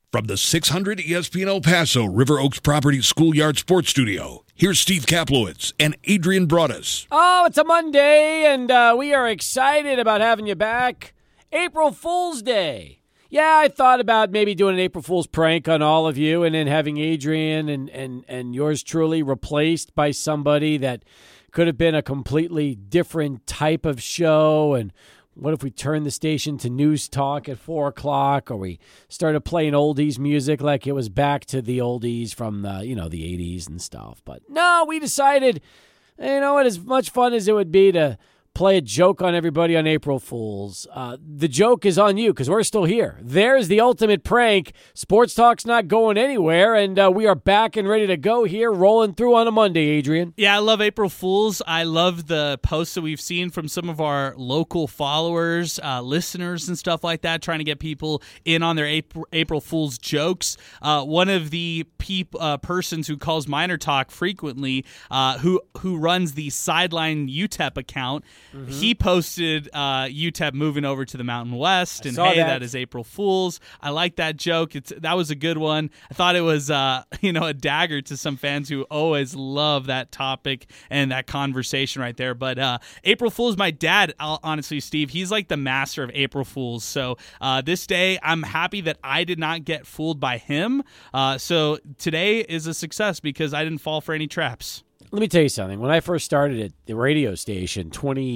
From the 600 ESPN El Paso River Oaks Properties Schoolyard Sports Studio, here's Steve Kaplowitz and Adrian Broadus. Oh, it's a Monday, and we are excited about having you back. April Fool's Day. Yeah, I thought about maybe doing an April Fool's prank on all of you and then having Adrian and yours truly replaced by somebody that could have been a completely different type of show. And what if we turned the station to news talk at 4 o'clock, or we started playing oldies music like it was back to the oldies from the 80s and stuff. But no, we decided, as much fun as it would be to play a joke on everybody on April Fools, the joke is on you because we're still here. There's the ultimate prank. Sports Talk's not going anywhere, and we are back and ready to go here, rolling through on a Monday, Adrian. Yeah, I love April Fools. I love the posts that we've seen from some of our local followers, listeners and stuff like that, trying to get people in on their April Fools jokes. One of the persons who calls Minor Talk frequently, who runs the Sideline UTEP account, he posted UTEP moving over to the Mountain West, and hey, that is April Fools. I like that joke. That was a good one. I thought it was a dagger to some fans who always love that topic and that conversation right there. But April Fools, my dad, honestly, Steve, he's like the master of April Fools. So this day, I'm happy that I did not get fooled by him. So today is a success because I didn't fall for any traps. Let me tell you something. When I first started at the radio station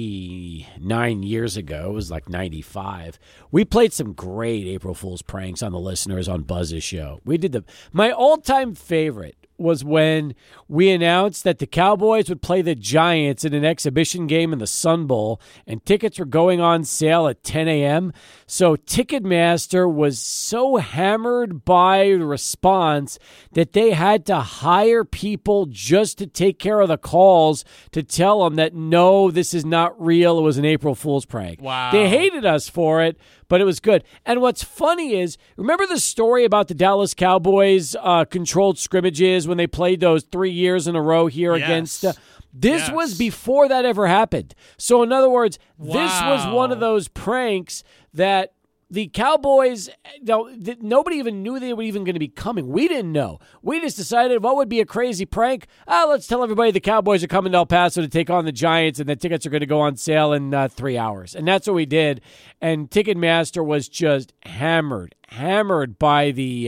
29 years ago, it was like 95, we played some great April Fool's pranks on the listeners on Buzz's show. We did my all-time favorite was when we announced that the Cowboys would play the Giants in an exhibition game in the Sun Bowl, and tickets were going on sale at 10 a.m. So Ticketmaster was so hammered by the response that they had to hire people just to take care of the calls to tell them that, no, this is not real. It was an April Fool's prank. Wow. They hated us for it, but it was good. And what's funny is, remember the story about the Dallas Cowboys controlled scrimmages when they played those 3 years in a row here against this was before that ever happened. So in other words, this was one of those pranks that the Cowboys, nobody even knew they were even going to be coming. We didn't know. We just decided what would be a crazy prank. Let's tell everybody the Cowboys are coming to El Paso to take on the Giants, and the tickets are going to go on sale in 3 hours. And that's what we did. And Ticketmaster was just hammered by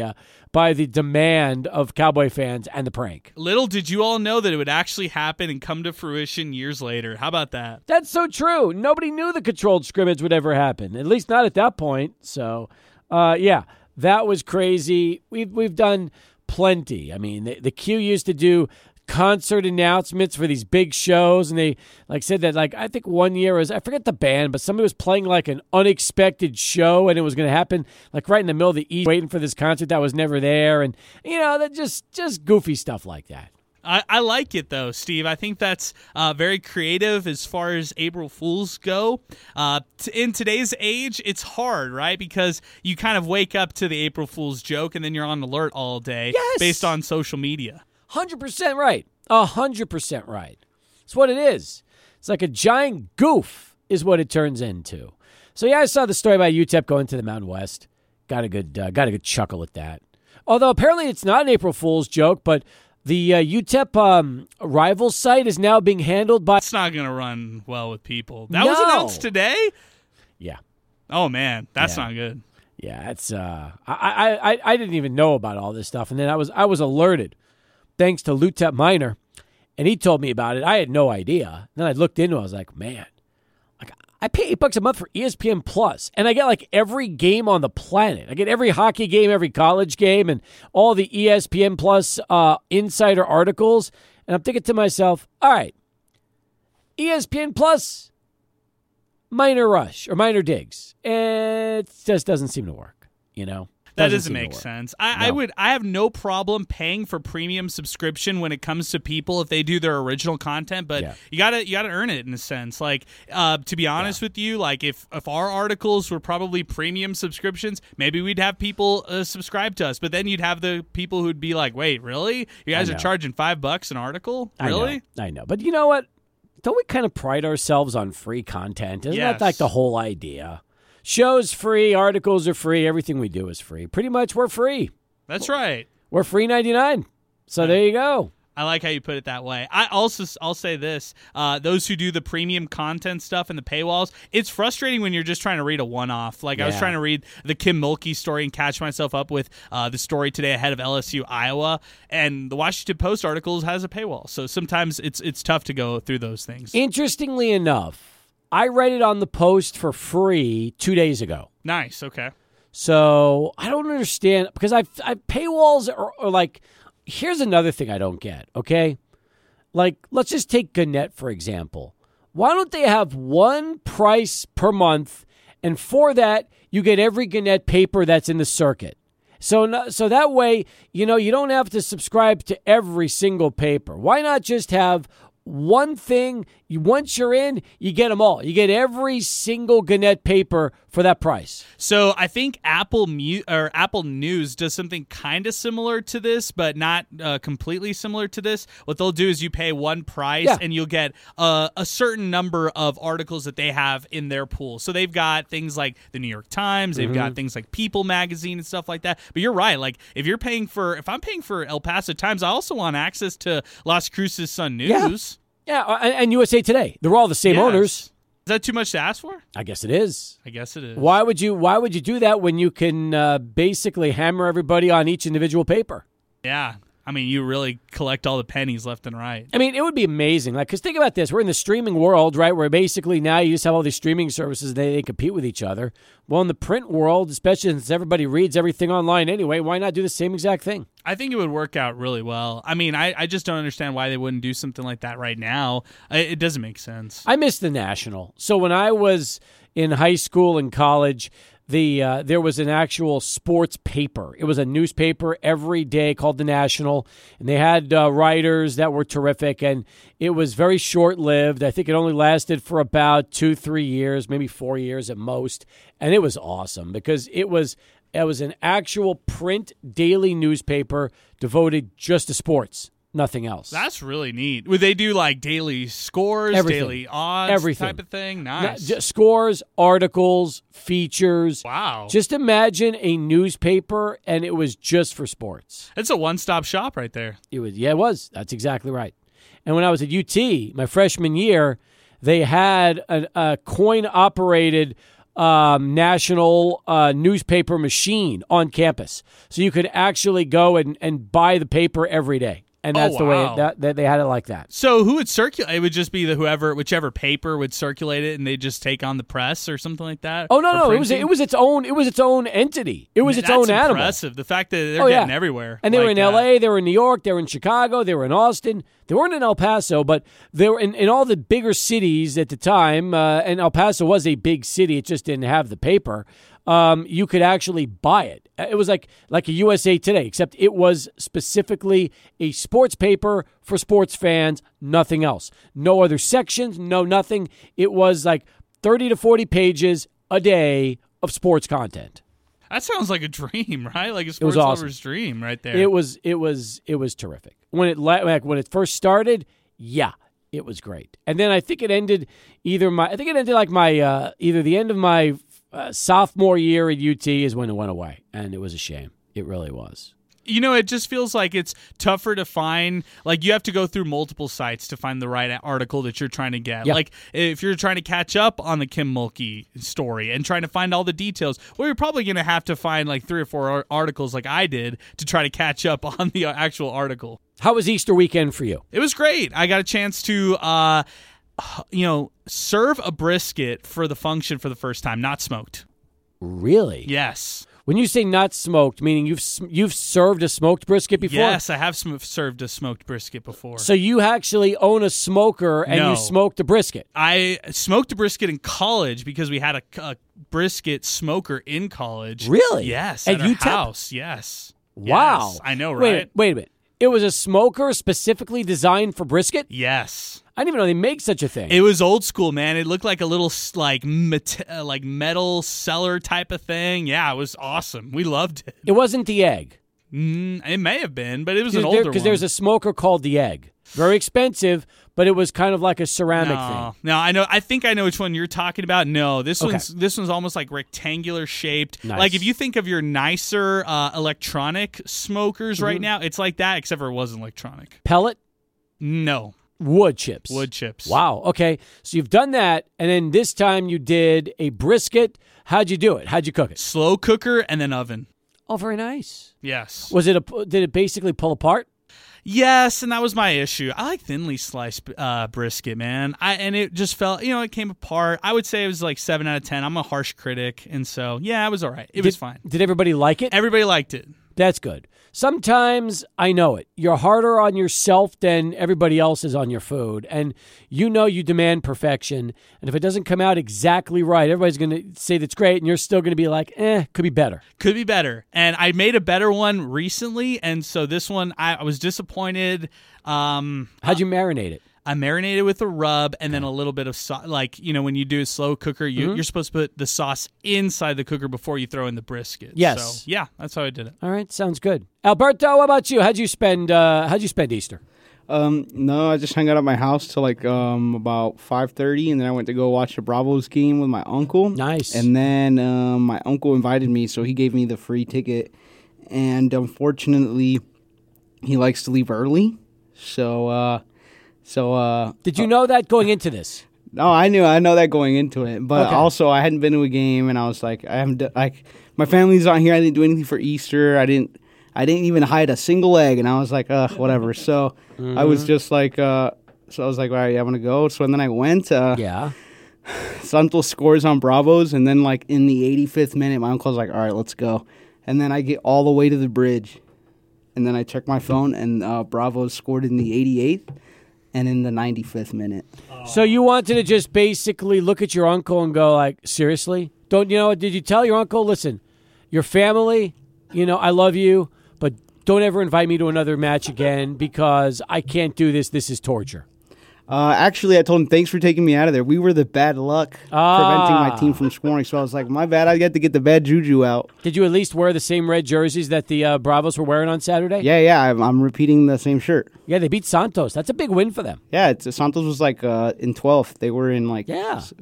the demand of Cowboy fans and the prank. Little did you all know that it would actually happen and come to fruition years later. How about that? That's so true. Nobody knew the controlled scrimmage would ever happen, at least not at that point. So, that was crazy. We've done plenty. I mean, the Q used to do concert announcements for these big shows, and they said that I think one year I forget the band, but somebody was playing like an unexpected show, and it was going to happen right in the middle of the East, waiting for this concert that was never there, and that just goofy stuff like that. I like it, though, Steve. I think that's very creative as far as April Fools go. In today's age, it's hard, right? Because you kind of wake up to the April Fool's joke, and then you're on alert all day based on social media. 100% right. 100% right. It's what it is. It's like a giant goof is what it turns into. So, I saw the story about UTEP going to the Mountain West. Got a good chuckle at that. Although apparently it's not an April Fool's joke, but the UTEP rival site is now being handled by... It's not going to run well with people. That was announced today? Yeah. Oh, man. That's not good. Yeah, it's... I didn't even know about all this stuff, and then I was alerted thanks to Lutep Minor, and he told me about it. I had no idea. Then I looked into it. I was like, man, I pay $8 a month for ESPN Plus, and I get every game on the planet. I get every hockey game, every college game, and all the ESPN Plus insider articles. And I'm thinking to myself, all right, ESPN Plus, Minor Rush or Minor Digs. It just doesn't seem to work, That doesn't make sense. I have no problem paying for premium subscription when it comes to people if they do their original content, but you gotta earn it in a sense. To be honest with you, if our articles were probably premium subscriptions, maybe we'd have people subscribe to us. But then you'd have the people who'd be like, "Wait, really? You guys are charging $5 an article? Really?" I know. But you know what? Don't we kind of pride ourselves on free content? Isn't that the whole idea? Show's free, articles are free, everything we do is free. Pretty much we're free. That's right. We're free 99. So there you go. I like how you put it that way. I'll say this: those who do the premium content stuff and the paywalls, it's frustrating when you're just trying to read a one-off. Like I was trying to read the Kim Mulkey story and catch myself up with the story today ahead of LSU Iowa, and the Washington Post articles has a paywall, so sometimes it's tough to go through those things. Interestingly enough, I read it on the Post for free 2 days ago. Nice. Okay. So I don't understand because I paywalls are like. Here's another thing I don't get, okay? Like, let's just take Gannett, for example. Why don't they have one price per month, and for that, you get every Gannett paper that's in the circuit? So that way, you don't have to subscribe to every single paper. Why not just have one thing? Once you're in, you get them all. You get every single Gannett paper for that price. So I think Apple News does something kind of similar to this, but not completely similar to this. What they'll do is you pay one price, and you'll get a certain number of articles that they have in their pool. So they've got things like the New York Times, they've got things like People Magazine and stuff like that. But you're right. Like if I'm paying for El Paso Times, I also want access to Las Cruces Sun News. Yeah, and USA Today. They're all the same owners. Is that too much to ask for? I guess it is. Why would you do that when you can basically hammer everybody on each individual paper? Yeah. I mean, you really collect all the pennies left and right. I mean, it would be amazing. Like, because think about this. We're in the streaming world, right, where basically now you just have all these streaming services. They compete with each other. Well, in the print world, especially since everybody reads everything online anyway, why not do the same exact thing? I think it would work out really well. I mean, I just don't understand why they wouldn't do something like that right now. It doesn't make sense. I miss the National. So when I was in high school and college, there was an actual sports paper. It was a newspaper every day called The National, and they had writers that were terrific, and it was very short-lived. I think it only lasted for about 2-3 years, maybe 4 years at most, and it was awesome because it was an actual print daily newspaper devoted just to sports. Nothing else. That's really neat. Would they do like daily scores, daily odds, type of thing? Nice. Scores, articles, features. Wow. Just imagine a newspaper, and it was just for sports. It's a one-stop shop right there. It was. Yeah, it was. That's exactly right. And when I was at UT, my freshman year, they had a coin-operated national newspaper machine on campus. So you could actually go and buy the paper every day. And that's the way that they had it like that. So who would circulate? It would just be whichever paper would circulate it, and they just take on the press or something like that. Oh no, it was its own entity. It was its own animal. That's impressive. The fact that they're getting everywhere. And they were in L.A., they were in New York, they were in Chicago, they were in Austin. They weren't in El Paso, but they were in all the bigger cities at the time. And El Paso was a big city; it just didn't have the paper. You could actually buy it. It was like a USA Today, except it was specifically a sports paper for sports fans, nothing else. No other sections, no nothing. It was like 30 to 40 pages a day of sports content. That sounds like a dream, right? Like a sports lover's dream right there. It was terrific. When it first started, yeah. It was great. And then I think it ended either the end of my sophomore year at UT is when it went away, and it was a shame. It really was. You know, it just feels like it's tougher to find. Like, you have to go through multiple sites to find the right article that you're trying to get. Yep. Like, if you're trying to catch up on the Kim Mulkey story and trying to find all the details, well, you're probably going to have to find like 3 or 4 articles like I did to try to catch up on the actual article. How was Easter weekend for you? It was great. I got a chance to serve a brisket for the function for the first time, not smoked. Really? Yes. When you say not smoked, meaning you've served a smoked brisket before? Yes, I have served a smoked brisket before. So you actually own a smoker and you smoked a brisket? I smoked a brisket in college because we had a brisket smoker in college. Really? Yes, at our house. Yes. Wow. Yes, I know, right? Wait a minute. It was a smoker specifically designed for brisket? Yes. I didn't even know they make such a thing. It was old school, man. It looked like a little metal cellar type of thing. Yeah, it was awesome. We loved it. It wasn't the Egg. It may have been, but it was an older one. Because there's a smoker called the Egg. Very expensive, but it was kind of like a ceramic thing. No, I know. I think I know which one you're talking about. No, this Okay. one's almost like rectangular shaped. Nice. Like if you think of your nicer electronic smokers right now, it's like that, except for it wasn't electronic. Pellet? No, Wood chips. wood chips. Wow. Okay. So you've done that, and then this time you did a brisket. How'd you do it? How'd you cook it? Slow cooker and then oven. Oh, very nice. Yes. Did it basically pull apart? Yes, and that was my issue. I like thinly sliced brisket, man. And it just felt, it came apart. I would say it was like 7 out of 10. I'm a harsh critic, and so, yeah, it was all right. It was fine. Did everybody like it? Everybody liked it. That's good. Sometimes, I know it, you're harder on yourself than everybody else is on your food. And you demand perfection. And if it doesn't come out exactly right, everybody's going to say that's great. And you're still going to be like, could be better. Could be better. And I made a better one recently. And so this one, I was disappointed. How'd you marinate it? I marinated with a rub and then a little bit of sauce. Like, when you do a slow cooker, you're supposed to put the sauce inside the cooker before you throw in the brisket. Yes. So, yeah, that's how I did it. All right. Sounds good. Alberto, what about you? How'd you spend Easter? No, I just hung out at my house till like about 5:30, and then I went to go watch the Bravos game with my uncle. Nice. And then my uncle invited me, so he gave me the free ticket. And unfortunately, he likes to leave early. So Did you know that going into this? no, I know that going into it, but Okay. also I hadn't been to a game, and I was like, my family's not here. I didn't do anything for Easter. I didn't even hide a single egg, and I was like, whatever. So I was just like, so I was like, all right, I'm gonna go. So then I went. Yeah. Santos scores on Bravos, and then like in the 85th minute, my uncle's like, all right, let's go. And then I get all the way to the bridge, and then I check my phone, and Bravos scored in the 88th. And in the 95th minute. So you wanted to just basically look at your uncle and go like, seriously? Did you tell your uncle, listen, your family, I love you, but don't ever invite me to another match again because I can't do this. This is torture. Actually, I told him, thanks for taking me out of there. We were the bad luck preventing my team from scoring. So I was like, my bad. I got to get the bad juju out. Did you at least wear the same red jerseys that the Bravos were wearing on Saturday? Yeah. I'm repeating the same shirt. Yeah, they beat Santos. That's a big win for them. Yeah, Santos was like in 12th. They were in like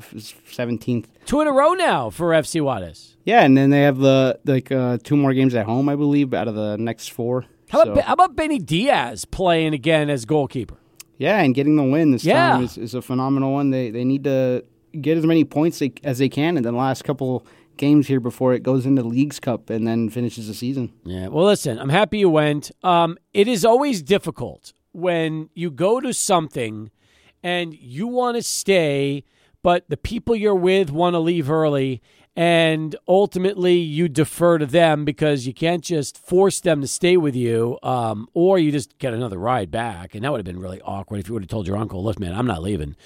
17th. 2 in a row now for FC Juarez. Yeah, and then they have the 2 more games at home, I believe, out of the next 4. How about Benny Diaz playing again as goalkeeper? Yeah, and getting the win this time is a phenomenal one. They need to get as many points as they can in the last couple games here before it goes into Leagues Cup and then finishes the season. Yeah, well, listen, I'm happy you went. It is always difficult when you go to something and you want to stay, but the people you're with want to leave early, and ultimately you defer to them because you can't just force them to stay with you, or you just get another ride back, and that would have been really awkward if you would have told your uncle, "Look, man, I'm not leaving.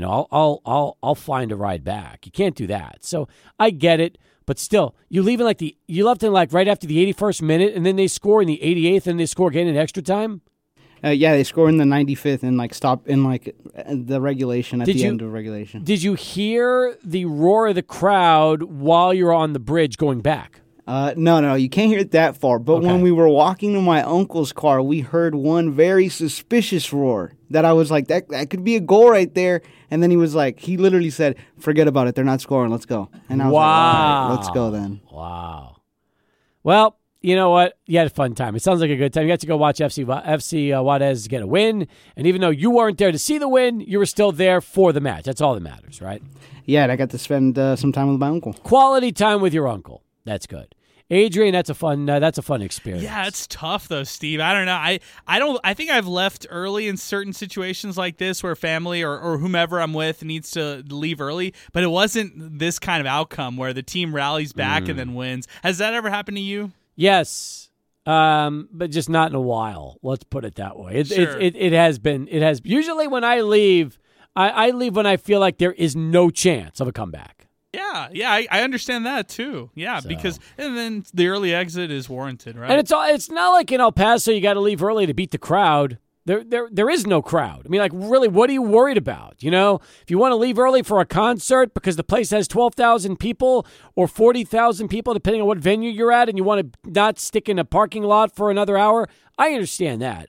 I'll find a ride back." You can't do that. So I get it, but still, you left in like right after the 81st minute, and then they score in the 88th, and they score again in extra time. Yeah, they score in the 95th and stop in the regulation end of regulation. Did you hear the roar of the crowd while you were on the bridge going back? No, you can't hear it that far. But when we were walking to my uncle's car, we heard one very suspicious roar that I was like, that could be a goal right there. And then he was like, he literally said, forget about it. They're not scoring. Let's go. And I was like, all right, let's go then. Wow. Well, you know what? You had a fun time. It sounds like a good time. You got to go watch FC Juarez get a win. And even though you weren't there to see the win, you were still there for the match. That's all that matters, right? Yeah, and I got to spend some time with my uncle. Quality time with your uncle. That's good. Adrian, that's a fun experience. Yeah, it's tough though, Steve. I don't know. I think I've left early in certain situations like this where family or whomever I'm with needs to leave early, but it wasn't this kind of outcome where the team rallies back and then wins. Has that ever happened to you? Yes, but just not in a while. Let's put it that way. It has been. It has. Usually when I leave, I leave when I feel like there is no chance of a comeback. Yeah, I understand that too. Yeah, because and then the early exit is warranted, right? And it's not like in El Paso you got to leave early to beat the crowd. There is no crowd. I mean, like, really, what are you worried about? If you want to leave early for a concert because the place has 12,000 people or 40,000 people, depending on what venue you're at, and you want to not stick in a parking lot for another hour, I understand that.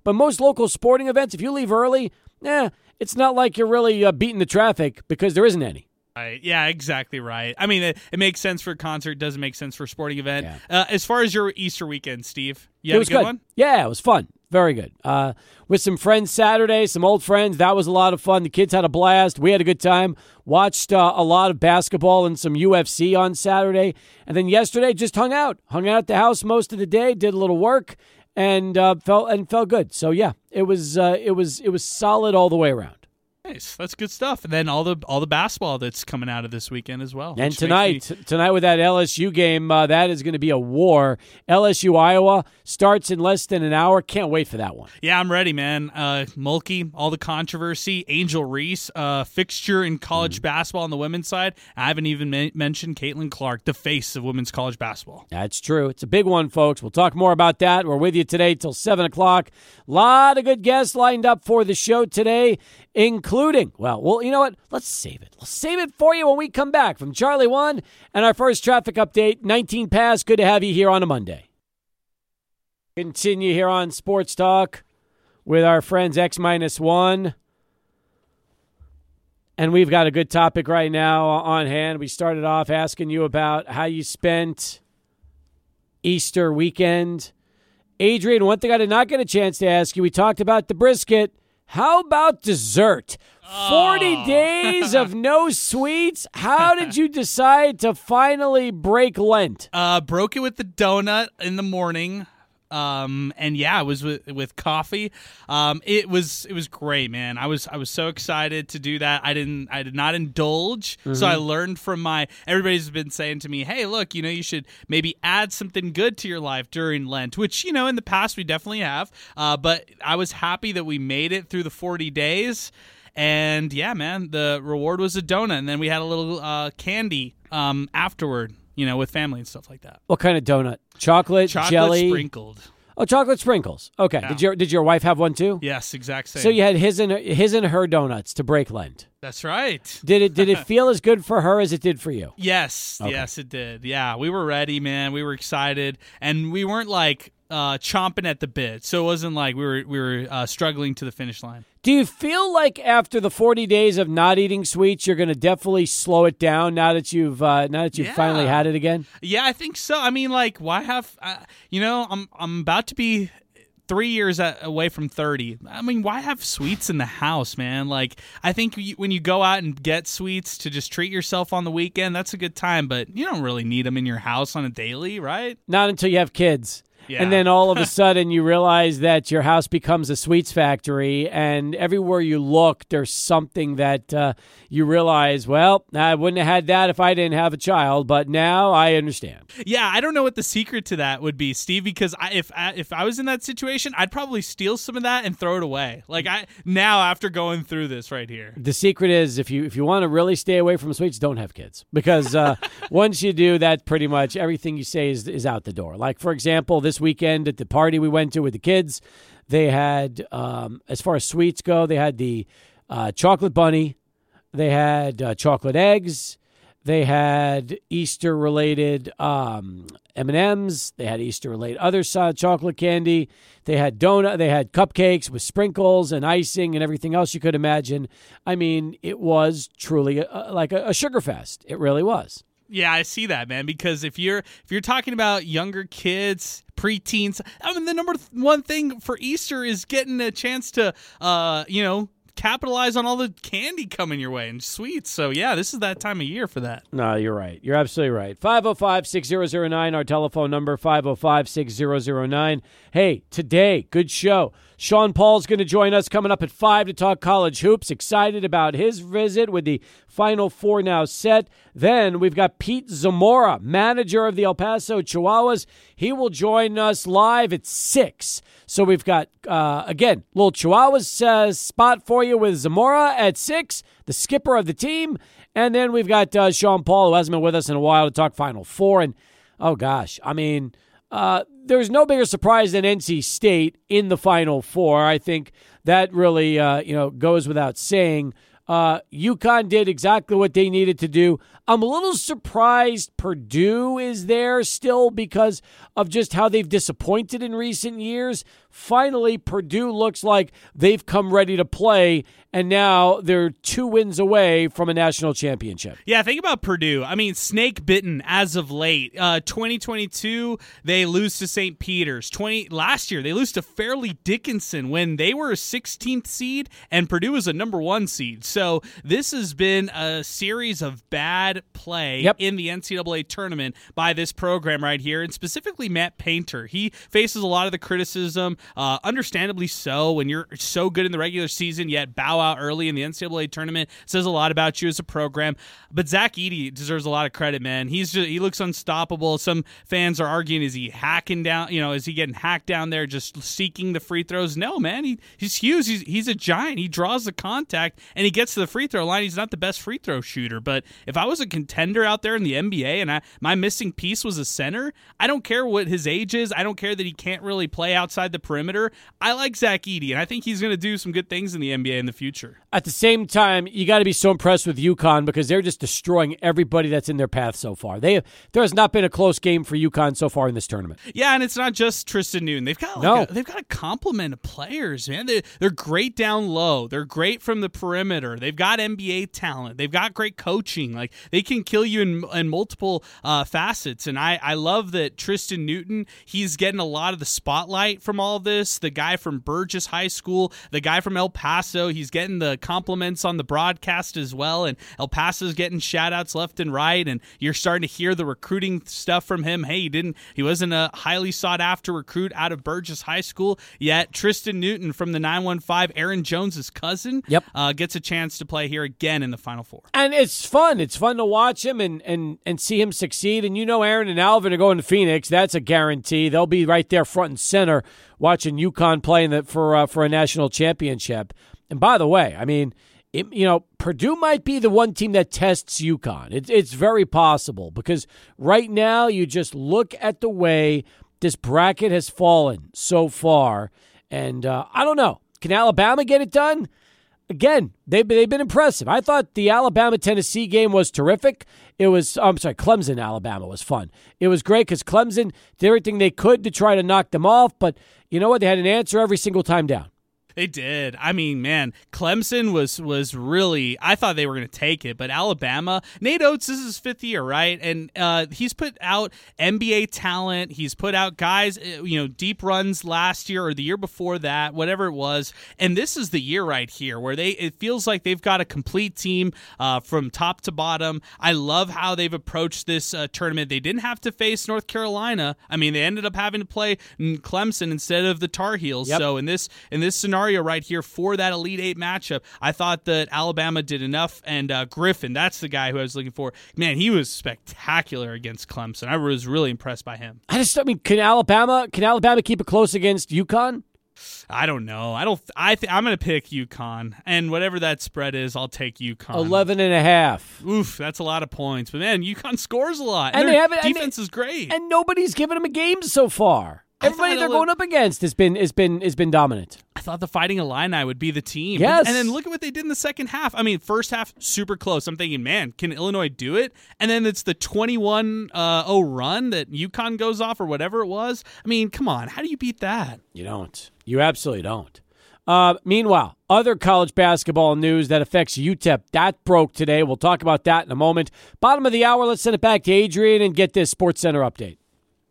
But most local sporting events, if you leave early, it's not like you're really beating the traffic because there isn't any. Right. Yeah, exactly right. I mean, it makes sense for a concert. It doesn't make sense for a sporting event. Yeah. As far as your Easter weekend, Steve, you It had was a good good. one? Yeah, it was fun. Very good. With some friends Saturday, some old friends. That was a lot of fun. The kids had a blast. We had a good time. Watched a lot of basketball and some UFC on Saturday. And then yesterday just hung out. Hung out at the house most of the day, did a little work, and felt good. So yeah, it was solid all the way around. Nice. That's good stuff. And then all the basketball that's coming out of this weekend as well. And tonight with that LSU game, that is going to be a war. LSU Iowa starts in less than an hour. Can't wait for that one. Yeah, I'm ready, man. Mulkey, all the controversy, Angel Reese, fixture in college basketball on the women's side. I haven't even mentioned Caitlin Clark, the face of women's college basketball. That's true. It's a big one, folks. We'll talk more about that. We're with you today till 7 o'clock. A lot of good guests lined up for the show today, including, well, you know what? Let's save it. Let's save it for you when we come back from Charlie 1 and our first traffic update, 19 past. Good to have you here on a Monday. Continue here on Sports Talk with our friends X-1. And we've got a good topic right now on hand. We started off asking you about how you spent Easter weekend. Adrian, one thing I did not get a chance to ask you, we talked about the brisket. How about dessert? 40 days of no sweets. How did you decide to finally break Lent? Broke it with the donut in the morning. And yeah, it was with coffee. It was great, man. I was so excited to do that. I did not indulge. So I learned from everybody's been saying to me, hey, look, you should maybe add something good to your life during Lent, which, in the past we definitely have. But I was happy that we made it through the 40 days. And yeah, man, the reward was a donut. And then we had a little candy afterward, with family and stuff like that. What kind of donut? Chocolate jelly? Sprinkled. Oh, chocolate sprinkles. Okay. Yeah. Did your wife have one too? Yes, exact same. So you had his and her donuts to break Lent. That's right. Did it feel as good for her as it did for you? Yes. Okay. Yes, it did. Yeah, we were ready, man. We were excited, and we weren't like chomping at the bit. So it wasn't like we were struggling to the finish line. Do you feel like after the 40 days of not eating sweets, you're going to definitely slow it down now that you've finally had it again? Yeah, I think so. I mean, like, why have I'm about to be 3 years away from 30. I mean, why have sweets in the house, man? Like, I think when you go out and get sweets to just treat yourself on the weekend, that's a good time. But you don't really need them in your house on a daily, right? Not until you have kids. Yeah. And then all of a sudden you realize that your house becomes a sweets factory, and everywhere you look, there's something that you realize, well, I wouldn't have had that if I didn't have a child, but now I understand. Yeah, I don't know what the secret to that would be, Steve, because if I was in that situation, I'd probably steal some of that and throw it away. Like now after going through this right here. The secret is if you want to really stay away from sweets, don't have kids, because once you do that, pretty much everything you say is out the door. Like, for example, this weekend at the party we went to with the kids, they had, as far as sweets go, they had the chocolate bunny, they had chocolate eggs, they had Easter-related M&Ms, they had Easter-related other chocolate candy, they had they had cupcakes with sprinkles and icing and everything else you could imagine. I mean, it was truly like a sugar fest. It really was. Yeah, I see that, man, because if you're talking about younger kids, preteens, I mean, the number one thing for Easter is getting a chance to, capitalize on all the candy coming your way and sweets. So, yeah, this is that time of year for that. No, you're right. You're absolutely right. 505-6009, our telephone number, 505-6009. Hey, today, good show. Sean Paul's going to join us coming up at 5 to talk college hoops. Excited about his visit with the Final Four now set. Then we've got Pete Zamora, manager of the El Paso Chihuahuas. He will join us live at 6. So we've got, again, little Chihuahuas spot for you with Zamora at 6, the skipper of the team. And then we've got Sean Paul, who hasn't been with us in a while, to talk Final Four. And, oh, gosh, I mean, there's no bigger surprise than NC State in the Final Four. I think that really, goes without saying. UConn did exactly what they needed to do I'm a little surprised Purdue is there still because of just how they've disappointed in recent years. Finally, Purdue looks like they've come ready to play, and now they're 2 wins away from a national championship. Yeah, think about Purdue. I mean, snake bitten as of late. 2022, they lose to St. Peter's. Last year, they lose to Fairleigh Dickinson when they were a 16th seed, and Purdue was a number 1 seed. So this has been a series of bad play in the NCAA tournament by this program right here, and specifically Matt Painter. He faces a lot of the criticism, understandably so. When you're so good in the regular season, yet bow out early in the NCAA tournament, says a lot about you as a program. But Zach Edey deserves a lot of credit, man. He looks unstoppable. Some fans are arguing, is he hacking down? Is he getting hacked down there, just seeking the free throws? No, man. He's huge. He's a giant. He draws the contact and he gets to the free throw line. He's not the best free throw shooter, but if I was a contender out there in the NBA and my missing piece was a center, I don't care what his age is. I don't care that he can't really play outside the perimeter. I like Zach Edey, and I think he's going to do some good things in the NBA in the future. At the same time, you got to be so impressed with UConn because they're just destroying everybody that's in their path so far. There has not been a close game for UConn so far in this tournament. Yeah, and it's not just Tristan Newton. They've got a complement of players, man. They're great down low. They're great from the perimeter. They've got NBA talent. They've got great coaching. Like, they can kill you in multiple facets. And I love that Tristan Newton, he's getting a lot of the spotlight from all of this. The guy from Burgess High School, the guy from El Paso, he's getting the compliments on the broadcast as well. And El Paso's getting shout outs left and right. And you're starting to hear the recruiting stuff from him. Hey, he wasn't a highly sought after recruit out of Burgess High School, yet Tristan Newton from the 915, Aaron Jones's cousin, gets a chance to play here again in the Final Four. And it's fun. It's fun to watch him and see him succeed. And Aaron and Alvin are going to Phoenix. That's a guarantee. They'll be right there front and center watching UConn play for a national championship. And by the way, I mean, Purdue might be the one team that tests UConn. It's very possible because right now you just look at the way this bracket has fallen so far. And I don't know. Can Alabama get it done? Again, they've been impressive. I thought the Alabama-Tennessee game was terrific. Clemson-Alabama was fun. It was great because Clemson did everything they could to try to knock them off, but you know what? They had an answer every single time down. They did. I mean, man, Clemson was really, I thought they were going to take it, but Alabama, Nate Oates, this is his 5th year, right? And he's put out NBA talent. He's put out guys, deep runs last year or the year before that, whatever it was. And this is the year right here where it feels like they've got a complete team from top to bottom. I love how they've approached this tournament. They didn't have to face North Carolina. I mean, they ended up having to play Clemson instead of the Tar Heels. Yep. So in this scenario right here for that Elite Eight matchup, I thought that Alabama did enough, and Griffin, that's the guy who I was looking for. Man, he was spectacular against Clemson. I was really impressed by him. Can Alabama keep it close against UConn? I don't know. I'm going to pick UConn, and whatever that spread is, I'll take UConn. 11.5. Oof, that's a lot of points. But man, UConn scores a lot, and their defense is great, and nobody's given them a game so far. Everybody they're going up against has been dominant. I thought the Fighting Illini would be the team. Yes. And then look at what they did in the second half. I mean, first half, super close. I'm thinking, man, can Illinois do it? And then it's the 21-0 run that UConn goes off or whatever it was. I mean, come on. How do you beat that? You don't. You absolutely don't. Meanwhile, other college basketball news that affects UTEP, that broke today. We'll talk about that in a moment. Bottom of the hour, let's send it back to Adrian and get this SportsCenter update.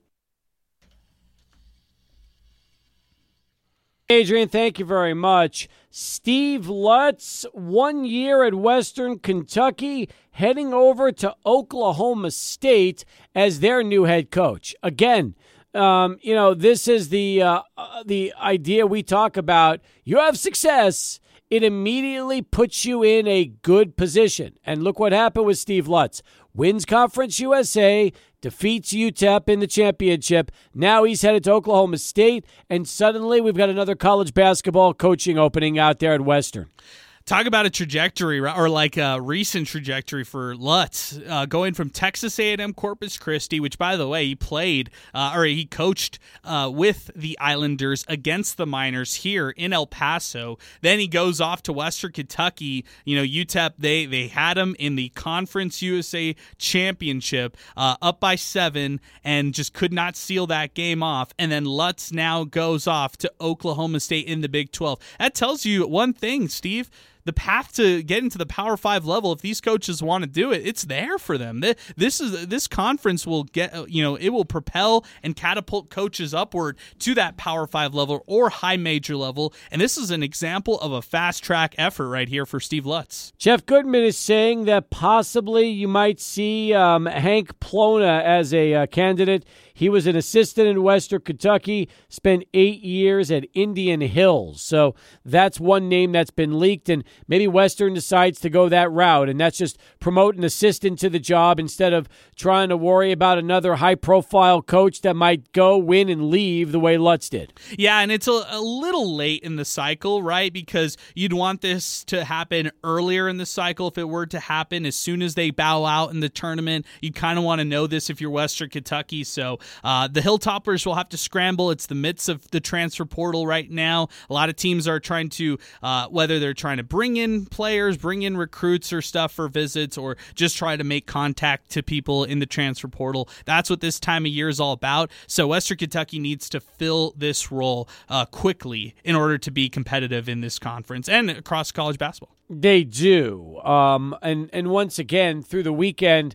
Adrian, thank you very much. Steve Lutz, 1 year at Western Kentucky, heading over to Oklahoma State as their new head coach. Again, this is the idea we talk about. You have success, it immediately puts you in a good position. And look what happened with Steve Lutz. Wins Conference USA, defeats UTEP in the championship. Now he's headed to Oklahoma State, and suddenly we've got another college basketball coaching opening out there at Western. Talk about a trajectory, or like a recent trajectory for Lutz, going from Texas A&M Corpus Christi, which, by the way, he played he coached with the Islanders against the Miners here in El Paso. Then he goes off to Western Kentucky. UTEP, they had him in the Conference USA Championship, up by 7, and just could not seal that game off. And then Lutz now goes off to Oklahoma State in the Big 12. That tells you one thing, Steve. The path to getting to the Power 5 level, if these coaches want to do it, it's there for them. This conference will get, it will propel and catapult coaches upward to that Power 5 level or high major level. And this is an example of a fast track effort right here for Steve Lutz. Jeff Goodman is saying that possibly you might see Hank Plona as a candidate. He was an assistant in Western Kentucky, spent 8 years at Indian Hills. So that's one name that's been leaked, and maybe Western decides to go that route, and that's just promote an assistant to the job instead of trying to worry about another high-profile coach that might go, win, and leave the way Lutz did. Yeah, and it's a little late in the cycle, right? Because you'd want this to happen earlier in the cycle if it were to happen as soon as they bow out in the tournament. You'd kind of want to know this if you're Western Kentucky, so the Hilltoppers will have to scramble. It's the midst of the transfer portal right now. A lot of teams are trying to, whether they're trying to bring in players, bring in recruits or stuff for visits, or just try to make contact to people in the transfer portal. That's what this time of year is all about. So Western Kentucky needs to fill this role quickly in order to be competitive in this conference and across college basketball. They do. And once again, through the weekend,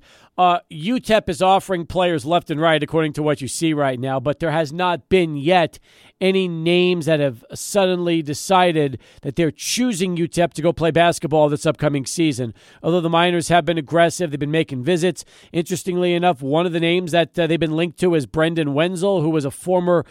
UTEP is offering players left and right, according to what you see right now, but there has not been yet any names that have suddenly decided that they're choosing UTEP to go play basketball this upcoming season. Although the Miners have been aggressive, they've been making visits. Interestingly enough, one of the names that they've been linked to is Brendan Wenzel, who was a former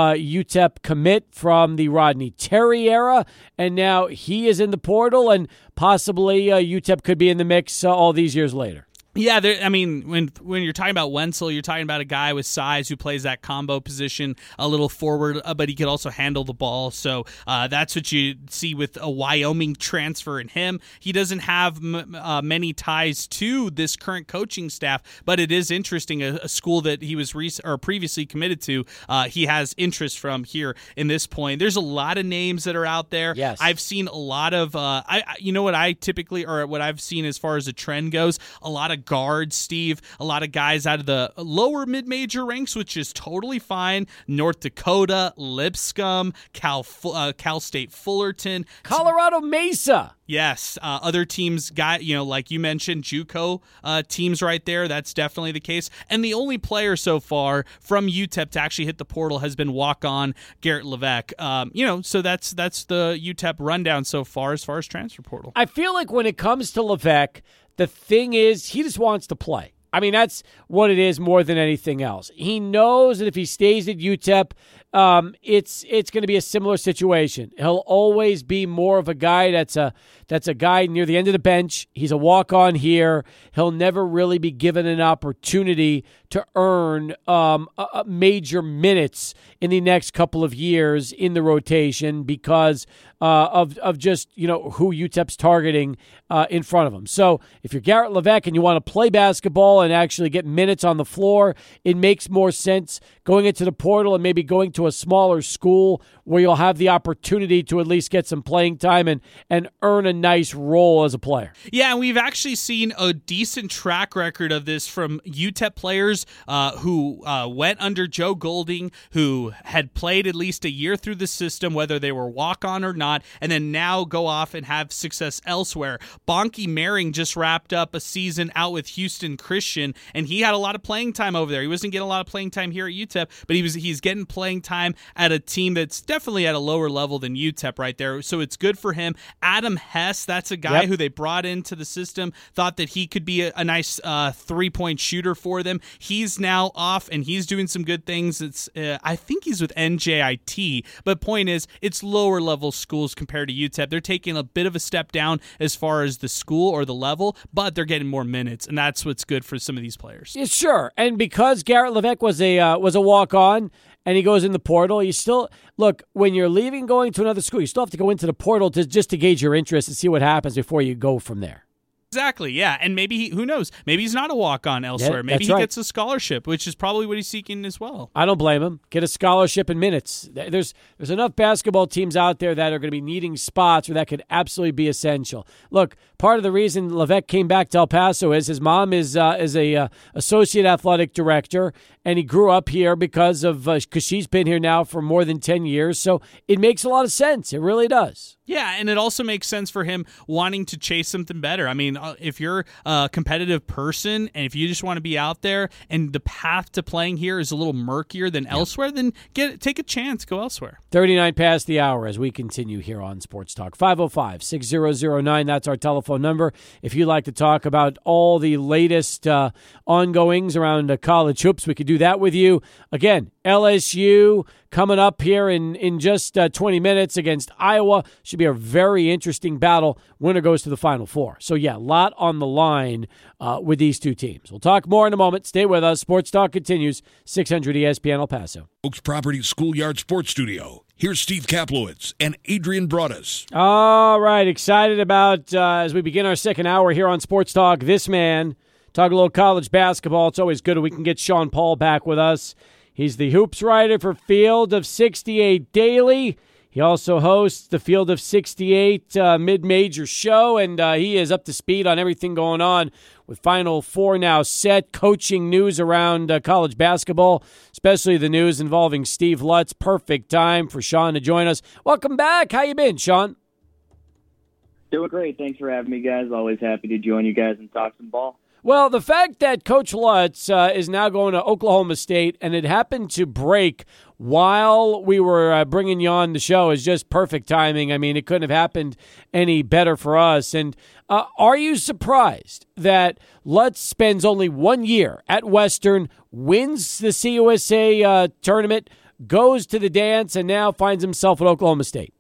UTEP commit from the Rodney Terry era, and now he is in the portal, and possibly UTEP could be in the mix all these years later. Yeah, I mean, when you're talking about Wenzel, you're talking about a guy with size who plays that combo position a little forward, but he could also handle the ball. So that's what you see with a Wyoming transfer in him. He doesn't have many ties to this current coaching staff, but it is interesting. A school that he was previously committed to, he has interest from here in this point. There's a lot of names that are out there. Yes. I've seen a lot of, what I've seen as far as a trend goes, a lot of guards, Steve, a lot of guys out of the lower mid-major ranks, which is totally fine. North Dakota, Lipscomb, Cal State Fullerton, Colorado Mesa. Yes, other teams got, like you mentioned, JUCO teams right there. That's definitely the case. And the only player so far from UTEP to actually hit the portal has been walk-on Garrett Levesque. So that's the UTEP rundown so far as transfer portal. I feel like when it comes to Levesque, the thing is, he just wants to play. I mean, that's what it is more than anything else. He knows that if he stays at UTEP, it's going to be a similar situation. He'll always be more of a guy that's a guy near the end of the bench. He's a walk-on here. He'll never really be given an opportunity to earn major minutes in the next couple of years in the rotation because of just who UTEP's targeting in front of him. So if you're Garrett Levesque and you want to play basketball and actually get minutes on the floor, it makes more sense going into the portal and maybe going to a smaller school where you'll have the opportunity to at least get some playing time and earn a nice role as a player. Yeah, and we've actually seen a decent track record of this from UTEP players who went under Joe Golding, who had played at least a year through the system, whether they were walk-on or not, and then now go off and have success elsewhere. Bonky Mehring just wrapped up a season out with Houston Christian, and he had a lot of playing time over there. He wasn't getting a lot of playing time here at UTEP, but he's getting playing time at a team that's definitely at a lower level than UTEP right there, so it's good for him. Adam Hess, that's a guy who they brought into the system, thought that he could be a nice three-point shooter for them. He's now off, and he's doing some good things. It's I think he's with NJIT, but point is, it's lower-level schools compared to UTEP. They're taking a bit of a step down as far as the school or the level, but they're getting more minutes, and that's what's good for some of these players. Yeah, sure, and because Garrett Levesque was a walk-on, and he goes in the portal, you still look when you're leaving, going to another school. You still have to go into the portal just to gauge your interest and see what happens before you go from there. Exactly, yeah. And maybe who knows? Maybe he's not a walk-on elsewhere. Yeah, maybe he gets a scholarship, which is probably what he's seeking as well. I don't blame him. Get a scholarship in minutes. There's enough basketball teams out there that are going to be needing spots where that could absolutely be essential. Look, part of the reason Levesque came back to El Paso is his mom is a associate athletic director, and he grew up here because she's been here now for more than 10 years. So it makes a lot of sense. It really does. Yeah, and it also makes sense for him wanting to chase something better. I mean, if you're a competitive person and if you just want to be out there and the path to playing here is a little murkier than elsewhere, then take a chance, go elsewhere. 39 past the hour as we continue here on Sports Talk. 505-6009, that's our telephone number. If you'd like to talk about all the latest ongoings around college hoops, we could do that with you. Again, LSU coming up here in just 20 minutes against Iowa. Should be a very interesting battle. Winner goes to the Final Four. So, yeah, a lot on the line with these two teams. We'll talk more in a moment. Stay with us. Sports Talk continues. 600 ESPN El Paso. Oaks Properties Schoolyard Sports Studio. Here's Steve Kaplowitz and Adrian Broadus. All right, excited about as we begin our second hour here on Sports Talk. This man, talk a little college basketball. It's always good if we can get Sean Paul back with us. He's the hoops writer for Field of 68 Daily. He also hosts the Field of 68 mid-major show, and he is up to speed on everything going on with Final Four now set, coaching news around college basketball, especially the news involving Steve Lutz. Perfect time for Sean to join us. Welcome back. How you been, Sean? Doing great. Thanks for having me, guys. Always happy to join you guys and talk some ball. Well, the fact that Coach Lutz is now going to Oklahoma State, and it happened to break while we were bringing you on the show, is just perfect timing. I mean, it couldn't have happened any better for us. And are you surprised that Lutz spends only 1 year at Western, wins the CUSA tournament, goes to the dance, and now finds himself at Oklahoma State?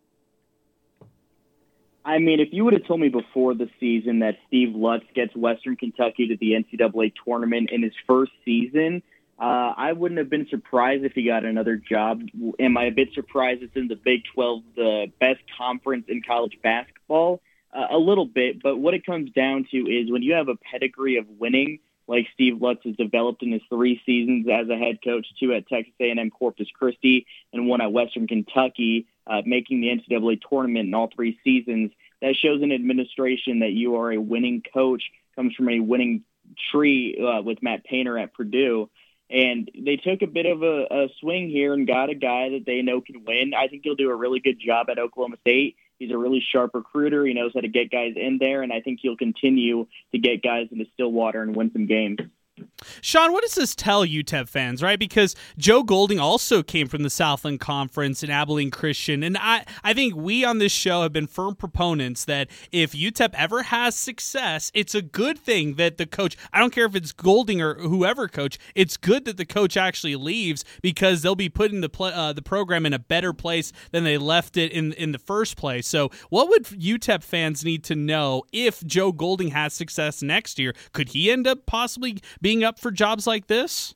I mean, if you would have told me before the season that Steve Lutz gets Western Kentucky to the NCAA tournament in his first season, I wouldn't have been surprised if he got another job. Am I a bit surprised it's in the Big 12, the best conference in college basketball? A little bit, but what it comes down to is when you have a pedigree of winning, like Steve Lutz has developed in his 3 seasons as a head coach, 2 at Texas A&M Corpus Christi and 1 at Western Kentucky, making the NCAA tournament in all 3 seasons, that shows an administration that you are a winning coach, comes from a winning tree with Matt Painter at Purdue. And they took a bit of a swing here and got a guy that they know can win. I think he'll do a really good job at Oklahoma State. He's a really sharp recruiter. He knows how to get guys in there, and I think he'll continue to get guys into Stillwater and win some games. Sean, what does this tell UTEP fans, right? Because Joe Golding also came from the Southland Conference and Abilene Christian, and I think we on this show have been firm proponents that if UTEP ever has success, it's a good thing that the coach, I don't care if it's Golding or whoever coach, it's good that the coach actually leaves because they'll be putting the program in a better place than they left it in the first place. So what would UTEP fans need to know if Joe Golding has success next year? Could he end up possibly being up for jobs like this?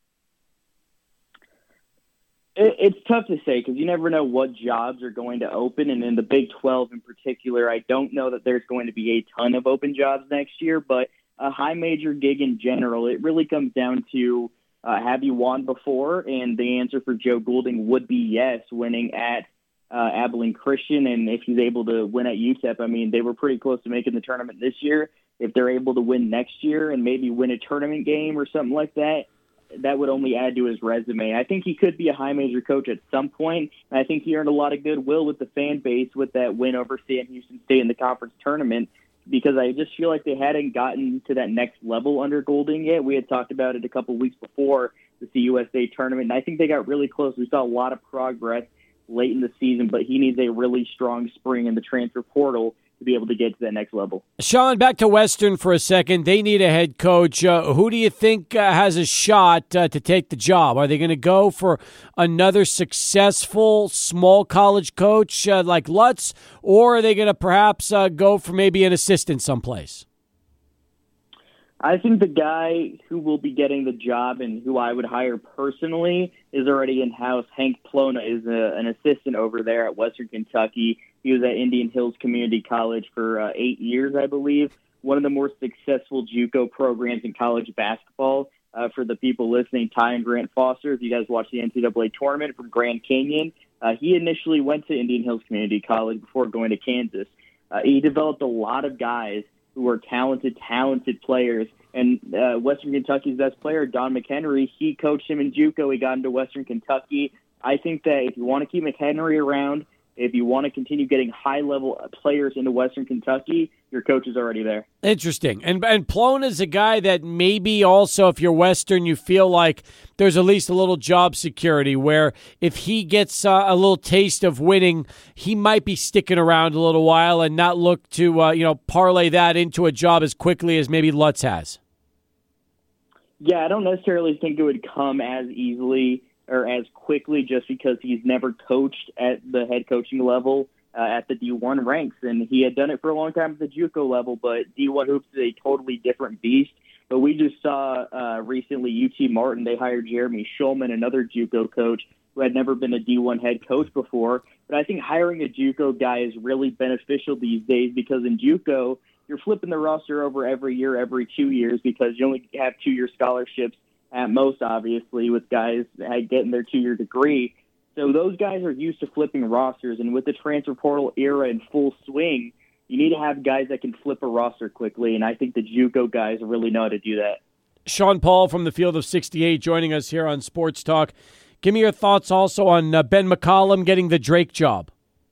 It's tough to say because you never know what jobs are going to open. And in the Big 12 in particular, I don't know that there's going to be a ton of open jobs next year, but a high major gig in general, it really comes down to have you won before? And the answer for Joe Golding would be yes, winning at Abilene Christian. And if he's able to win at UTEP, I mean, they were pretty close to making the tournament this year. If they're able to win next year and maybe win a tournament game or something like that, that would only add to his resume. I think he could be a high major coach at some point, and I think he earned a lot of goodwill with the fan base with that win over Sam Houston State in the conference tournament, because I just feel like they hadn't gotten to that next level under Golding yet. We had talked about it a couple weeks before the CUSA tournament, and I think they got really close. We saw a lot of progress late in the season, but he needs a really strong spring in the transfer portal to be able to get to that next level. Sean, back to Western for a second. They need a head coach. Who do you think has a shot to take the job? Are they going to go for another successful small college coach like Lutz, or are they going to perhaps go for maybe an assistant someplace? I think the guy who will be getting the job and who I would hire personally is already in-house. Hank Plona is an assistant over there at Western Kentucky. He was at Indian Hills Community College for 8 years, I believe. One of the more successful JUCO programs in college basketball. For the people listening, Ty and Grant Foster, if you guys watch the NCAA tournament from Grand Canyon, he initially went to Indian Hills Community College before going to Kansas. He developed a lot of guys who are talented players. And Western Kentucky's best player, Don McHenry, he coached him in JUCO. He got into Western Kentucky. I think that if you want to keep McHenry around, if you want to continue getting high-level players into Western Kentucky, your coach is already there. Interesting. And Plone is a guy that maybe also, if you're Western, you feel like there's at least a little job security where if he gets a little taste of winning, he might be sticking around a little while and not look to parlay that into a job as quickly as maybe Lutz has. Yeah, I don't necessarily think it would come as easily or as quickly just because he's never coached at the head coaching level at the D1 ranks. And he had done it for a long time at the JUCO level, but D1 hoops is a totally different beast. But we just saw recently UT Martin, they hired Jeremy Schulman, another JUCO coach who had never been a D1 head coach before. But I think hiring a JUCO guy is really beneficial these days because in JUCO, you're flipping the roster over every year, every 2 years, because you only have 2-year scholarships at most, obviously, with guys getting their 2-year degree. So those guys are used to flipping rosters, and with the transfer portal era in full swing, you need to have guys that can flip a roster quickly, and I think the JUCO guys really know how to do that. Sean Paul from the Field of 68 joining us here on Sports Talk. Give me your thoughts also on Ben McCollum getting the Drake job.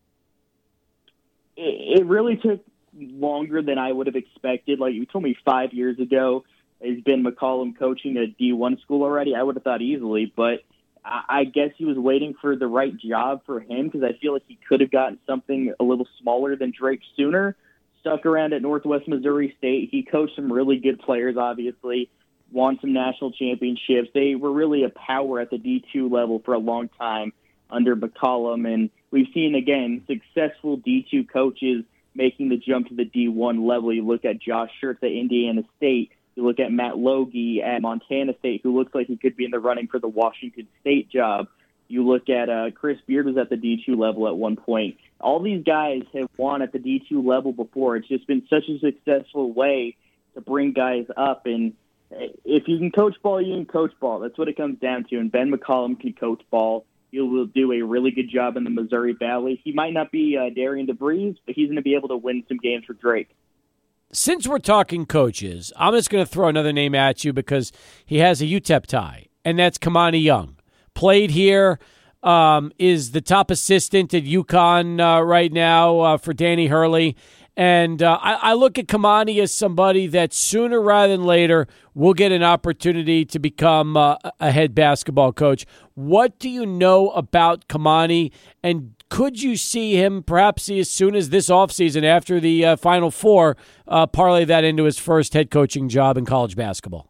It really took longer than I would have expected. Like you told me 5 years ago, is Ben McCollum coaching a D1 school already? I would have thought easily, but I guess he was waiting for the right job for him because I feel like he could have gotten something a little smaller than Drake sooner. Stuck around at Northwest Missouri State. He coached some really good players, obviously, won some national championships. They were really a power at the D2 level for a long time under McCollum, and we've seen, again, successful D2 coaches making the jump to the D1 level. You look at Josh Schertz at Indiana State. You look at Matt Logie at Montana State, who looks like he could be in the running for the Washington State job. You look at Chris Beard was at the D2 level at one point. All these guys have won at the D2 level before. It's just been such a successful way to bring guys up. And if you can coach ball, you can coach ball. That's what it comes down to. And Ben McCollum can coach ball. He will do a really good job in the Missouri Valley. He might not be Darian DeVries, but he's going to be able to win some games for Drake. Since we're talking coaches, I'm just going to throw another name at you because he has a UTEP tie, and that's Kamani Young. Played here, is the top assistant at UConn right now for Danny Hurley. And I look at Kamani as somebody that sooner rather than later will get an opportunity to become a head basketball coach. What do you know about Kamani, and could you see him perhaps as soon as this offseason after the Final Four parlay that into his first head coaching job in college basketball?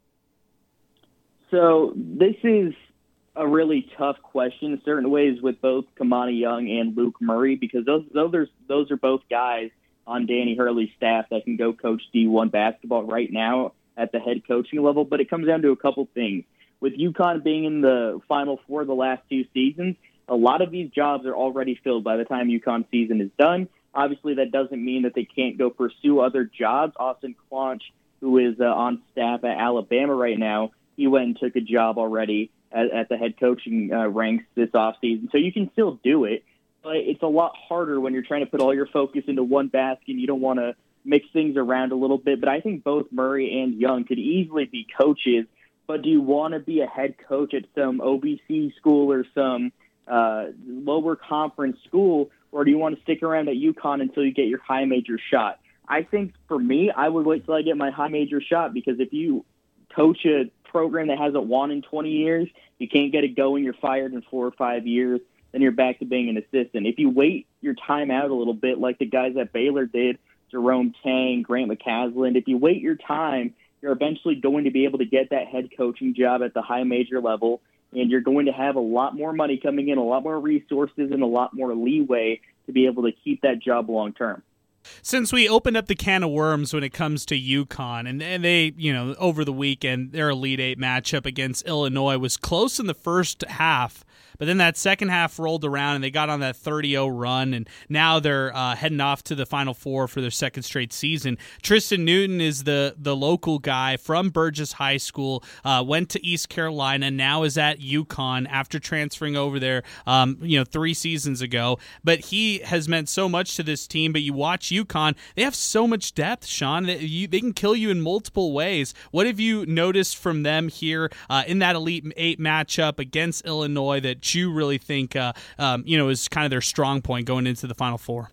So this is a really tough question in certain ways with both Kamani Young and Luke Murray because those are both guys on Danny Hurley's staff that can go coach D1 basketball right now at the head coaching level. But it comes down to a couple things. With UConn being in the Final Four the last 2 seasons, a lot of these jobs are already filled by the time UConn season is done. Obviously, that doesn't mean that they can't go pursue other jobs. Austin Clonch, who is on staff at Alabama right now, he went and took a job already at the head coaching ranks this offseason. So you can still do it, but it's a lot harder when you're trying to put all your focus into one basket and you don't want to mix things around a little bit. But I think both Murray and Young could easily be coaches, but do you want to be a head coach at some OVC school or some lower conference school, or do you want to stick around at UConn until you get your high major shot? I think for me, I would wait till I get my high major shot because if you coach a program that hasn't won in 20 years, you can't get it going, you're fired in 4 or 5 years, then you're back to being an assistant. If you wait your time out a little bit like the guys at Baylor did, Jerome Tang, Grant McCasland, if you wait your time, you're eventually going to be able to get that head coaching job at the high major level, and you're going to have a lot more money coming in, a lot more resources, and a lot more leeway to be able to keep that job long term. Since we opened up the can of worms when it comes to UConn, and they, over the weekend, their Elite Eight matchup against Illinois was close in the first half, but then that second half rolled around and they got on that 30-0 run, and now they're heading off to the Final Four for their second straight season. Tristan Newton is the local guy from Burgess High School, went to East Carolina, now is at UConn after transferring over there 3 seasons ago. But he has meant so much to this team, but you watch UConn, they have so much depth, Sean. They can kill you in multiple ways. What have you noticed from them here in that Elite Eight matchup against Illinois that you really think is kind of their strong point going into the Final Four?